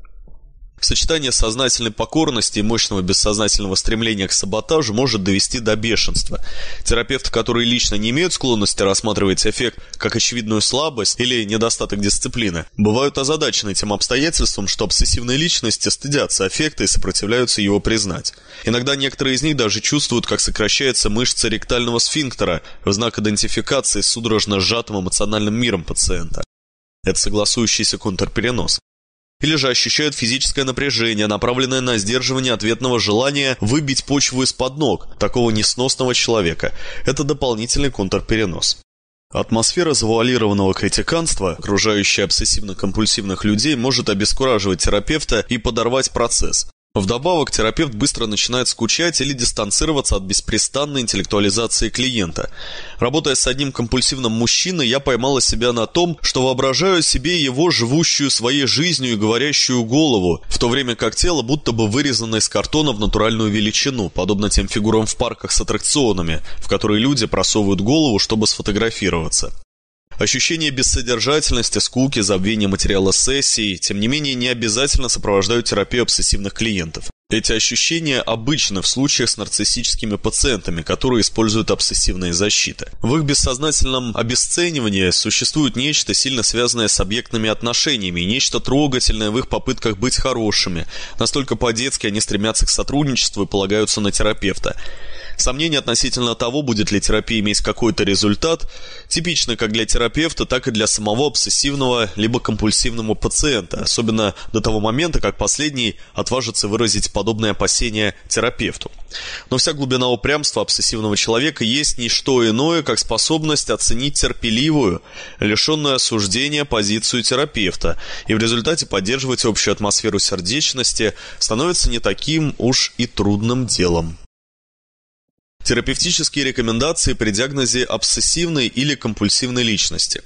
B: Сочетание сознательной покорности и мощного бессознательного стремления к саботажу может довести до бешенства. Терапевты, которые лично не имеют склонности рассматривать эффект как очевидную слабость или недостаток дисциплины, бывают озадачены тем обстоятельством, что обсессивные личности стыдятся аффекта и сопротивляются его признать. Иногда некоторые из них даже чувствуют, как сокращается мышца ректального сфинктера в знак идентификации с судорожно сжатым эмоциональным миром пациента. Это согласующийся контрперенос. Или же ощущают физическое напряжение, направленное на сдерживание ответного желания выбить почву из-под ног такого несносного человека. Это дополнительный контрперенос. Атмосфера завуалированного критиканства, окружающая обсессивно-компульсивных людей, может обескураживать терапевта и подорвать процесс. Вдобавок, терапевт быстро начинает скучать или дистанцироваться от беспрестанной интеллектуализации клиента. Работая с одним компульсивным мужчиной, я поймала себя на том, что воображаю себе его живущую своей жизнью и говорящую голову, в то время как тело будто бы вырезано из картона в натуральную величину, подобно тем фигурам в парках с аттракционами, в которые люди просовывают голову, чтобы сфотографироваться. Ощущение бессодержательности, скуки, забвения материала сессий, тем не менее, не обязательно сопровождают терапию обсессивных клиентов. Эти ощущения обычны в случаях с нарциссическими пациентами, которые используют обсессивные защиты. В их бессознательном обесценивании существует нечто, сильно связанное с объектными отношениями, нечто трогательное в их попытках быть хорошими. Настолько по-детски они стремятся к сотрудничеству и полагаются на терапевта. Сомнения относительно того, будет ли терапия иметь какой-то результат, типичны как для терапевта, так и для самого обсессивного либо компульсивного пациента, особенно до того момента, как последний отважится выразить подобные опасения терапевту. Но вся глубина упрямства обсессивного человека есть не что иное, как способность оценить терпеливую, лишенную осуждения позицию терапевта, и в результате поддерживать общую атмосферу сердечности становится не таким уж и трудным делом. Терапевтические рекомендации при диагнозе обсессивной или компульсивной личности.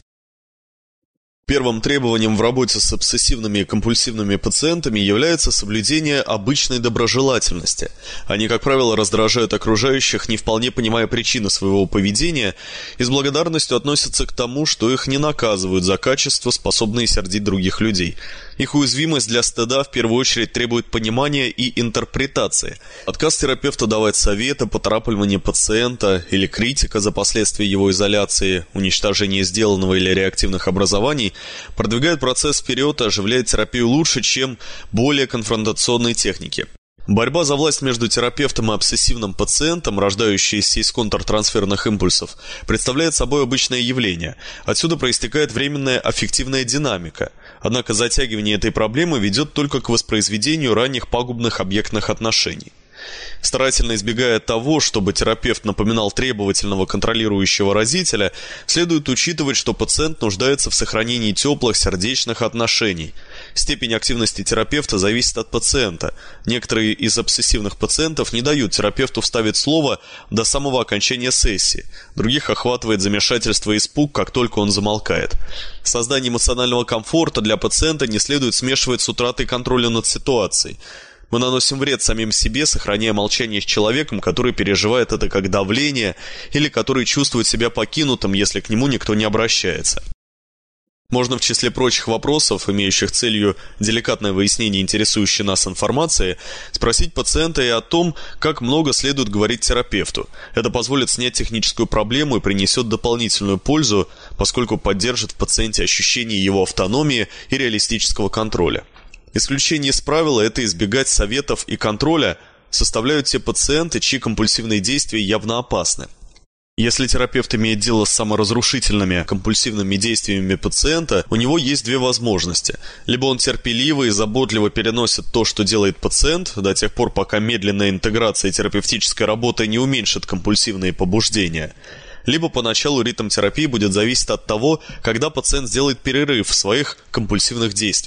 B: Первым требованием в работе с обсессивными и компульсивными пациентами является соблюдение обычной доброжелательности. Они, как правило, раздражают окружающих, не вполне понимая причины своего поведения, и с благодарностью относятся к тому, что их не наказывают за качества, способные сердить других людей. Их уязвимость для стыда в первую очередь требует понимания и интерпретации. Отказ терапевта давать советы, поторапливание пациента или критика за последствия его изоляции, уничтожение сделанного или реактивных образований продвигает процесс вперед и оживляет терапию лучше, чем более конфронтационные техники. Борьба за власть между терапевтом и обсессивным пациентом, рождающаяся из контртрансферных импульсов, представляет собой обычное явление. Отсюда проистекает временная аффективная динамика. Однако затягивание этой проблемы ведет только к воспроизведению ранних пагубных объектных отношений. Старательно избегая того, чтобы терапевт напоминал требовательного контролирующего разителя, следует учитывать, что пациент нуждается в сохранении теплых сердечных отношений. Степень активности терапевта зависит от пациента. Некоторые из обсессивных пациентов не дают терапевту вставить слово до самого окончания сессии. Других охватывает замешательство и испуг, как только он замолкает. Создание эмоционального комфорта для пациента не следует смешивать с утратой контроля над ситуацией. Мы наносим вред самим себе, сохраняя молчание с человеком, который переживает это как давление или который чувствует себя покинутым, если к нему никто не обращается. Можно в числе прочих вопросов, имеющих целью деликатное выяснение интересующей нас информации, спросить пациента и о том, как много следует говорить терапевту. Это позволит снять техническую проблему и принесет дополнительную пользу, поскольку поддержит в пациенте ощущение его автономии и реалистического контроля. Исключение из правила – это избегать советов и контроля составляют те пациенты, чьи компульсивные действия явно опасны. Если терапевт имеет дело с саморазрушительными компульсивными действиями пациента, у него есть две возможности. Либо он терпеливо и заботливо переносит то, что делает пациент, до тех пор, пока медленная интеграция терапевтической работы не уменьшит компульсивные побуждения. Либо поначалу ритм терапии будет зависеть от того, когда пациент сделает перерыв в своих компульсивных действиях.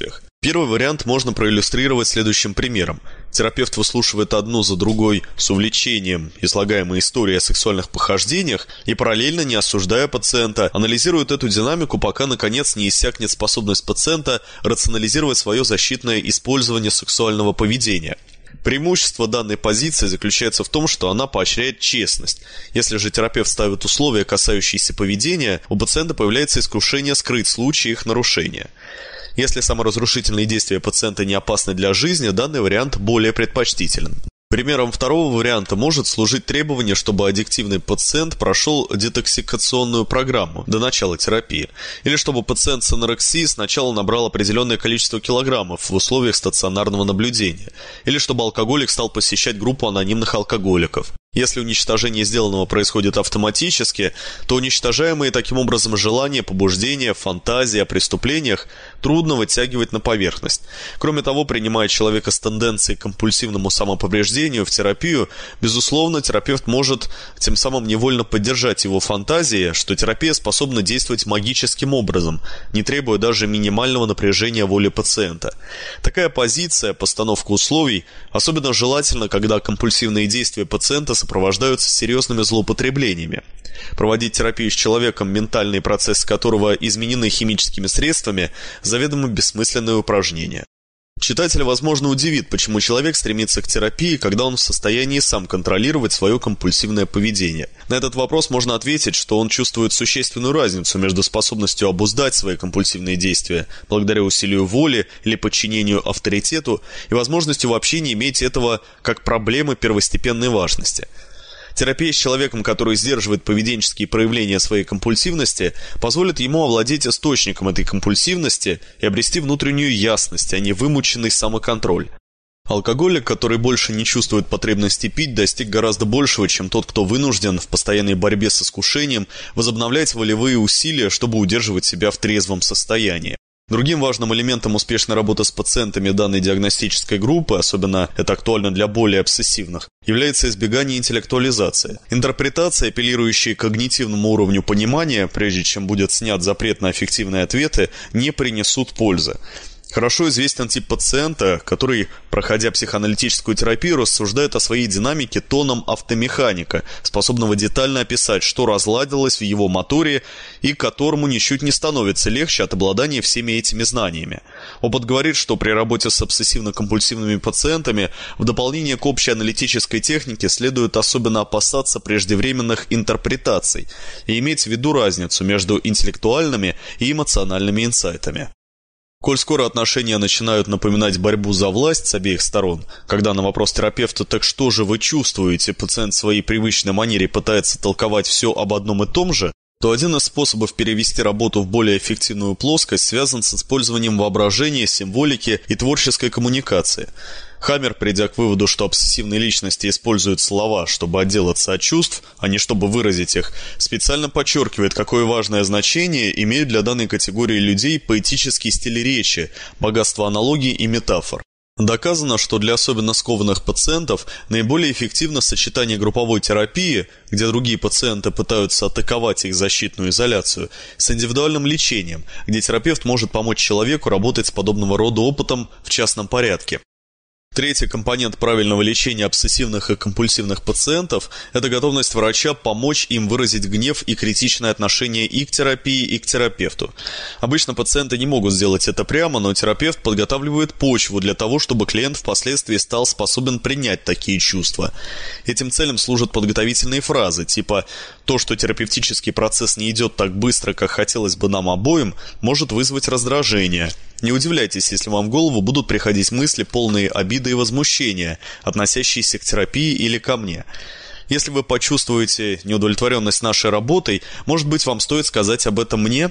B: Первый вариант можно проиллюстрировать следующим примером. Терапевт выслушивает одну за другой с увлечением излагаемые истории о сексуальных похождениях и, параллельно, не осуждая пациента, анализирует эту динамику, пока, наконец, не иссякнет способность пациента рационализировать свое защитное использование сексуального поведения. Преимущество данной позиции заключается в том, что она поощряет честность. Если же терапевт ставит условия, касающиеся поведения, у пациента появляется искушение скрыть случаи их нарушения. Если саморазрушительные действия пациента не опасны для жизни, данный вариант более предпочтителен. Примером второго варианта может служить требование, чтобы аддиктивный пациент прошел детоксикационную программу до начала терапии, или чтобы пациент с анорексией сначала набрал определенное количество килограммов в условиях стационарного наблюдения, или чтобы алкоголик стал посещать группу анонимных алкоголиков. Если уничтожение сделанного происходит автоматически, то уничтожаемые таким образом желания, побуждения, фантазии о преступлениях трудно вытягивать на поверхность. Кроме того, принимая человека с тенденцией к компульсивному самоповреждению в терапию, безусловно, терапевт может тем самым невольно поддержать его фантазии, что терапия способна действовать магическим образом, не требуя даже минимального напряжения воли пациента. Такая позиция, постановка условий, особенно желательна, когда компульсивные действия пациента сопровождаются серьезными злоупотреблениями. Проводить терапию с человеком, ментальные процессы которого изменены химическими средствами, заведомо бессмысленное упражнение. Читателя, возможно, удивит, почему человек стремится к терапии, когда он в состоянии сам контролировать свое компульсивное поведение. На этот вопрос можно ответить, что он чувствует существенную разницу между способностью обуздать свои компульсивные действия благодаря усилию воли или подчинению авторитету и возможностью вообще не иметь этого как проблемы первостепенной важности. Терапия с человеком, который сдерживает поведенческие проявления своей компульсивности, позволит ему овладеть источником этой компульсивности и обрести внутреннюю ясность, а не вымученный самоконтроль. Алкоголик, который больше не чувствует потребности пить, достиг гораздо большего, чем тот, кто вынужден в постоянной борьбе с искушением возобновлять волевые усилия, чтобы удерживать себя в трезвом состоянии. Другим важным элементом успешной работы с пациентами данной диагностической группы, особенно это актуально для более обсессивных, является избегание интеллектуализации. Интерпретации, апеллирующие к когнитивному уровню понимания, прежде чем будет снят запрет на аффективные ответы, не принесут пользы. Хорошо известен тип пациента, который, проходя психоаналитическую терапию, рассуждает о своей динамике тоном автомеханика, способного детально описать, что разладилось в его моторе и которому ничуть не становится легче от обладания всеми этими знаниями. Опыт говорит, что при работе с обсессивно-компульсивными пациентами в дополнение к общей аналитической технике следует особенно опасаться преждевременных интерпретаций и иметь в виду разницу между интеллектуальными и эмоциональными инсайтами. Коль скоро отношения начинают напоминать борьбу за власть с обеих сторон, когда на вопрос терапевта «так что же вы чувствуете?» пациент в своей привычной манере пытается толковать все об одном и том же, то один из способов перевести работу в более эффективную плоскость связан с использованием воображения, символики и творческой коммуникации. Хаммер, придя к выводу, что обсессивные личности используют слова, чтобы отделаться от чувств, а не чтобы выразить их, специально подчеркивает, какое важное значение имеют для данной категории людей поэтический стиль речи, богатство аналогий и метафор. Доказано, что для особенно скованных пациентов наиболее эффективно сочетание групповой терапии, где другие пациенты пытаются атаковать их защитную изоляцию, с индивидуальным лечением, где терапевт может помочь человеку работать с подобного рода опытом в частном порядке. Третий компонент правильного лечения обсессивных и компульсивных пациентов – это готовность врача помочь им выразить гнев и критичное отношение и к терапии, и к терапевту. Обычно пациенты не могут сделать это прямо, но терапевт подготавливает почву для того, чтобы клиент впоследствии стал способен принять такие чувства. Этим целям служат подготовительные фразы, типа «то, что терапевтический процесс не идет так быстро, как хотелось бы нам обоим, может вызвать раздражение». Не удивляйтесь, если вам в голову будут приходить мысли, полные обиды и возмущения, относящиеся к терапии или ко мне. Если вы почувствуете неудовлетворенность нашей работой, может быть, вам стоит сказать об этом мне?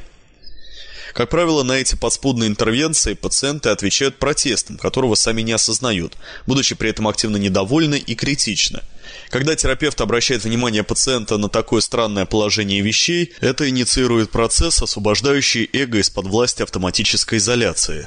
B: Как правило, на эти подспудные интервенции пациенты отвечают протестом, которого сами не осознают, будучи при этом активно недовольны и критичны. Когда терапевт обращает внимание пациента на такое странное положение вещей, это инициирует процесс, освобождающий эго из-под власти автоматической изоляции.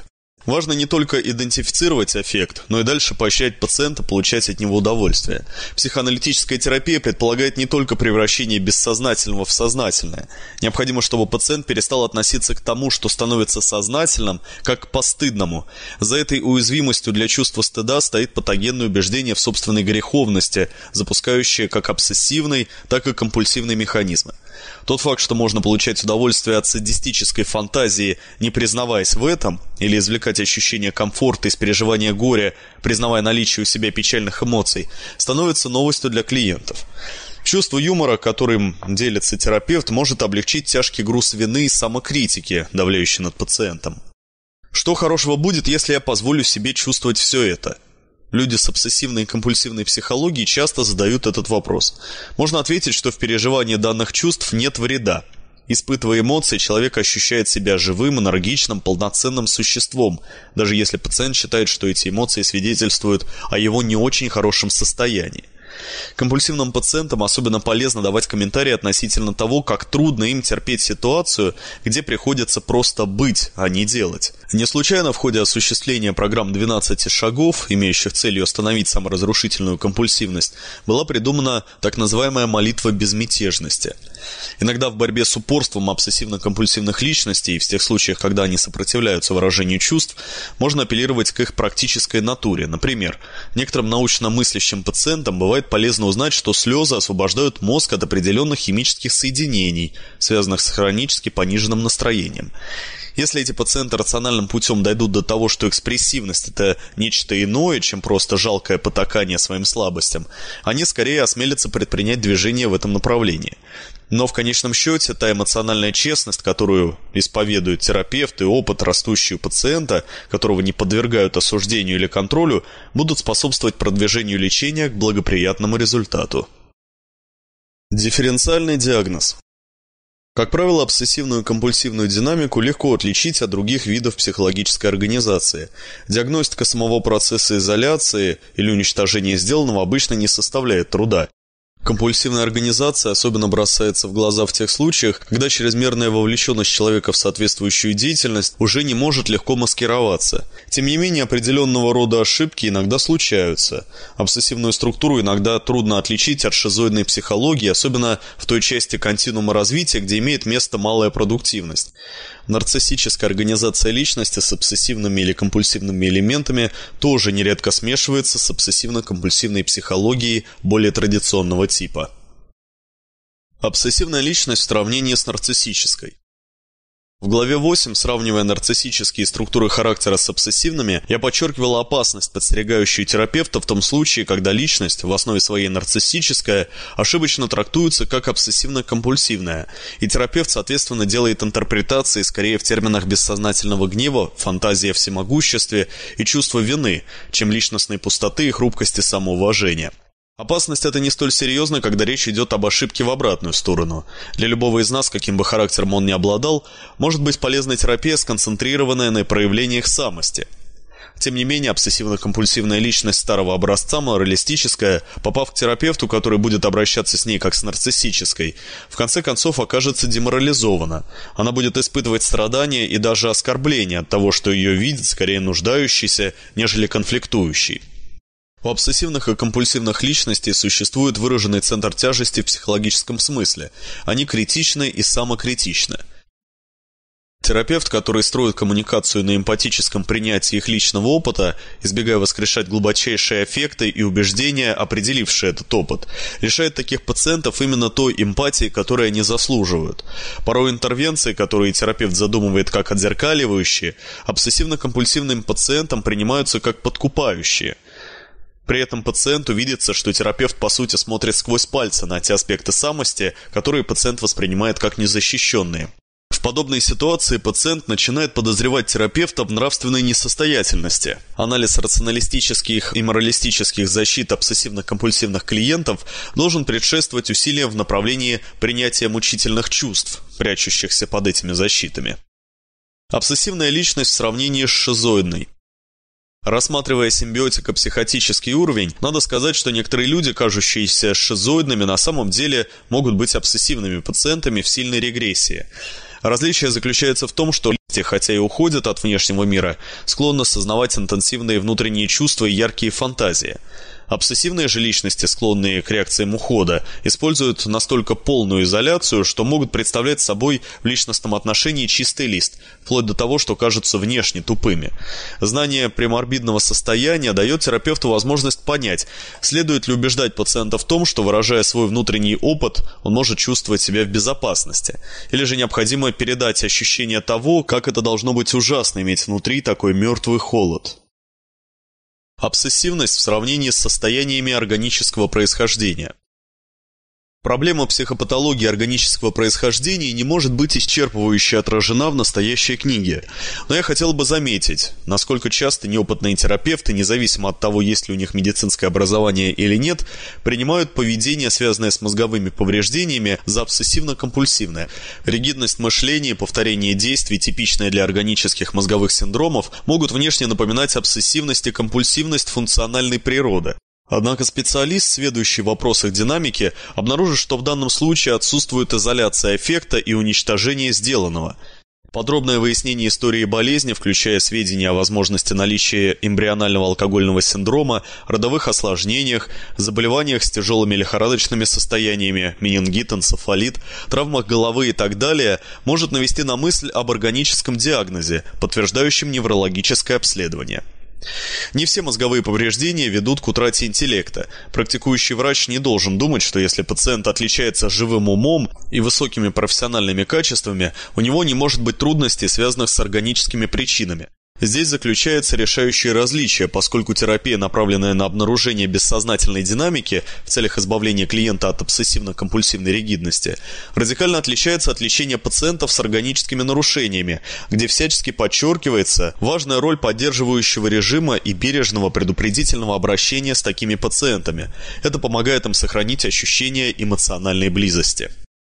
B: Важно не только идентифицировать эффект, но и дальше поощрять пациента получать от него удовольствие. Психоаналитическая терапия предполагает не только превращение бессознательного в сознательное. Необходимо, чтобы пациент перестал относиться к тому, что становится сознательным, как к постыдному. За этой уязвимостью для чувства стыда стоит патогенное убеждение в собственной греховности, запускающее как обсессивный, так и компульсивный механизмы. Тот факт, что можно получать удовольствие от садистической фантазии, не признаваясь в этом, или извлекать ощущение комфорта из переживания горя, признавая наличие у себя печальных эмоций, становится новостью для клиентов. Чувство юмора, которым делится терапевт, может облегчить тяжкий груз вины и самокритики, давляющий над пациентом. Что хорошего будет, если я позволю себе чувствовать все это? Люди с обсессивной и компульсивной психологией часто задают этот вопрос. Можно ответить, что в переживании данных чувств нет вреда. Испытывая эмоции, человек ощущает себя живым, энергичным, полноценным существом, даже если пациент считает, что эти эмоции свидетельствуют о его не очень хорошем состоянии. Компульсивным пациентам особенно полезно давать комментарии относительно того, как трудно им терпеть ситуацию, где приходится просто быть, а не делать. Не случайно в ходе осуществления программ 12 шагов, имеющих целью остановить саморазрушительную компульсивность, была придумана так называемая молитва безмятежности. Иногда в борьбе с упорством обсессивно-компульсивных личностей, и в тех случаях, когда они сопротивляются выражению чувств, можно апеллировать к их практической натуре. Например, некоторым научно мыслящим пациентам бывает полезно узнать, что слезы освобождают мозг от определенных химических соединений, связанных с хронически пониженным настроением. Если эти пациенты рациональным путем дойдут до того, что экспрессивность – это нечто иное, чем просто жалкое потакание своим слабостям, они скорее осмелятся предпринять движение в этом направлении. Но в конечном счете та эмоциональная честность, которую исповедует терапевт, и опыт, растущий у пациента, которого не подвергают осуждению или контролю, будут способствовать продвижению лечения к благоприятному результату. Дифференциальный диагноз. Как правило, обсессивную и компульсивную динамику легко отличить от других видов психологической организации. Диагностика самого процесса изоляции или уничтожения сделанного обычно не составляет труда. Компульсивная организация особенно бросается в глаза в тех случаях, когда чрезмерная вовлеченность человека в соответствующую деятельность уже не может легко маскироваться. Тем не менее, определенного рода ошибки иногда случаются. Обсессивную структуру иногда трудно отличить от шизоидной психологии, особенно в той части континуума развития, где имеет место малая продуктивность. Нарциссическая организация личности с обсессивными или компульсивными элементами тоже нередко смешивается с обсессивно-компульсивной психологией более традиционного типа. Обсессивная личность в сравнении с нарциссической. В главе 8, сравнивая нарциссические структуры характера с обсессивными, я подчеркивал опасность, подстерегающую терапевта в том случае, когда личность, в основе своей нарциссическая, ошибочно трактуется как обсессивно-компульсивная, и терапевт, соответственно, делает интерпретации скорее в терминах бессознательного гнева, фантазии о всемогуществе и чувства вины, чем личностной пустоты и хрупкости самоуважения. Опасность эта не столь серьезна, когда речь идет об ошибке в обратную сторону. Для любого из нас, каким бы характером он ни обладал, может быть полезна терапия, сконцентрированная на проявлениях самости. Тем не менее, обсессивно-компульсивная личность старого образца, моралистическая, попав к терапевту, который будет обращаться с ней как с нарциссической, в конце концов окажется деморализована. Она будет испытывать страдания и даже оскорбления от того, что ее видит скорее нуждающийся, нежели конфликтующий. У обсессивных и компульсивных личностей существует выраженный центр тяжести в психологическом смысле. Они критичны и самокритичны. Терапевт, который строит коммуникацию на эмпатическом принятии их личного опыта, избегая воскрешать глубочайшие аффекты и убеждения, определившие этот опыт, лишает таких пациентов именно той эмпатии, которой они заслуживают. Порой интервенции, которые терапевт задумывает как отзеркаливающие, обсессивно-компульсивным пациентам принимаются как подкупающие. При этом пациенту видится, что терапевт по сути смотрит сквозь пальцы на те аспекты самости, которые пациент воспринимает как незащищенные. В подобной ситуации пациент начинает подозревать терапевта в нравственной несостоятельности. Анализ рационалистических и моралистических защит обсессивно-компульсивных клиентов должен предшествовать усилиям в направлении принятия мучительных чувств, прячущихся под этими защитами. Обсессивная личность в сравнении с шизоидной. Рассматривая симбиотико-психотический уровень, надо сказать, что некоторые люди, кажущиеся шизоидными, на самом деле могут быть обсессивными пациентами в сильной регрессии. Различие заключается в том, что люди, хотя и уходят от внешнего мира, склонны сознавать интенсивные внутренние чувства и яркие фантазии. Обсессивные же личности, склонные к реакциям ухода, используют настолько полную изоляцию, что могут представлять собой в личностном отношении чистый лист, вплоть до того, что кажутся внешне тупыми. Знание преморбидного состояния дает терапевту возможность понять, следует ли убеждать пациента в том, что, выражая свой внутренний опыт, он может чувствовать себя в безопасности, или же необходимо передать ощущение того, как это должно быть ужасно иметь внутри такой мертвый холод. Обсессивность в сравнении с состояниями органического происхождения. Проблема психопатологии органического происхождения не может быть исчерпывающе отражена в настоящей книге. Но я хотел бы заметить, насколько часто неопытные терапевты, независимо от того, есть ли у них медицинское образование или нет, принимают поведение, связанное с мозговыми повреждениями, за обсессивно-компульсивное. Ригидность мышления и повторение действий, типичные для органических мозговых синдромов, могут внешне напоминать обсессивность и компульсивность функциональной природы. Однако специалист, сведущий в вопросах динамики, обнаружит, что в данном случае отсутствует изоляция эффекта и уничтожение сделанного. Подробное выяснение истории болезни, включая сведения о возможности наличия эмбрионального алкогольного синдрома, родовых осложнениях, заболеваниях с тяжелыми лихорадочными состояниями, менингит, энцефалит, травмах головы и так далее, может навести на мысль об органическом диагнозе, подтверждающем неврологическое обследование. Не все мозговые повреждения ведут к утрате интеллекта. Практикующий врач не должен думать, что если пациент отличается живым умом и высокими профессиональными качествами, у него не может быть трудностей, связанных с органическими причинами. Здесь заключается решающее различие, поскольку терапия, направленная на обнаружение бессознательной динамики в целях избавления клиента от обсессивно-компульсивной ригидности, радикально отличается от лечения пациентов с органическими нарушениями, где всячески подчеркивается важная роль поддерживающего режима и бережного предупредительного обращения с такими пациентами. Это помогает им сохранить ощущение эмоциональной близости.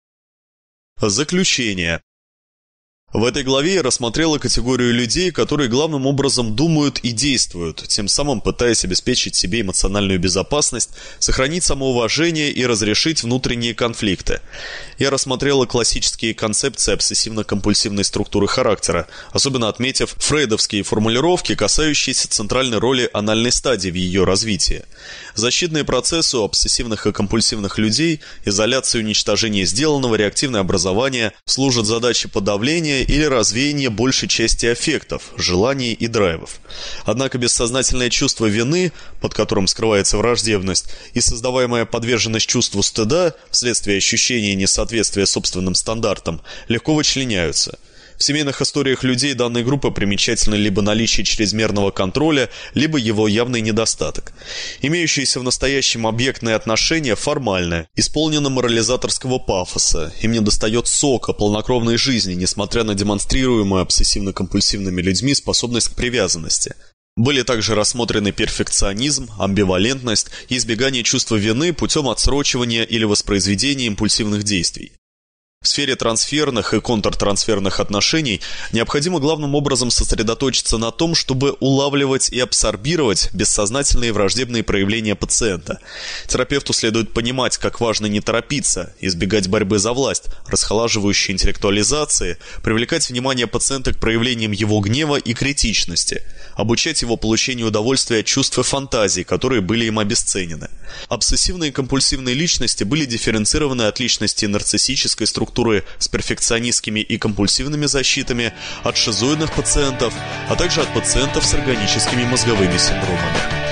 B: Заключение. В этой главе я рассмотрела категорию людей, которые главным образом думают и действуют, тем самым пытаясь обеспечить себе эмоциональную безопасность, сохранить самоуважение и разрешить внутренние конфликты. Я рассмотрела классические концепции обсессивно-компульсивной структуры характера, особенно отметив фрейдовские формулировки, касающиеся центральной роли анальной стадии в ее развитии. Защитные процессы у обсессивных и компульсивных людей, изоляция и уничтожение сделанного, реактивное образование служат задаче подавления или развеяния большей части аффектов, желаний и драйвов. Однако бессознательное чувство вины, под которым скрывается враждебность, и создаваемая подверженность чувству стыда вследствие ощущения несоответствия собственным стандартам, легко вычленяются. В семейных историях людей данной группы примечательно либо наличие чрезмерного контроля, либо его явный недостаток. Имеющиеся в настоящем объектные отношения формальны, исполнены морализаторского пафоса, им недостает сока, полнокровной жизни, несмотря на демонстрируемую обсессивно-компульсивными людьми способность к привязанности. Были также рассмотрены перфекционизм, амбивалентность и избегание чувства вины путем отсрочивания или воспроизведения импульсивных действий. В сфере трансферных и контртрансферных отношений необходимо главным образом сосредоточиться на том, чтобы улавливать и абсорбировать бессознательные враждебные проявления пациента. Терапевту следует понимать, как важно не торопиться, избегать борьбы за власть, расхолаживающей интеллектуализации, привлекать внимание пациента к проявлениям его гнева и критичности, обучать его получению удовольствия от чувств и фантазий, которые были им обесценены. Обсессивные и компульсивные личности были дифференцированы от личности нарциссической структуры с перфекционистскими и компульсивными защитами, от шизоидных пациентов, а также от пациентов с органическими мозговыми синдромами.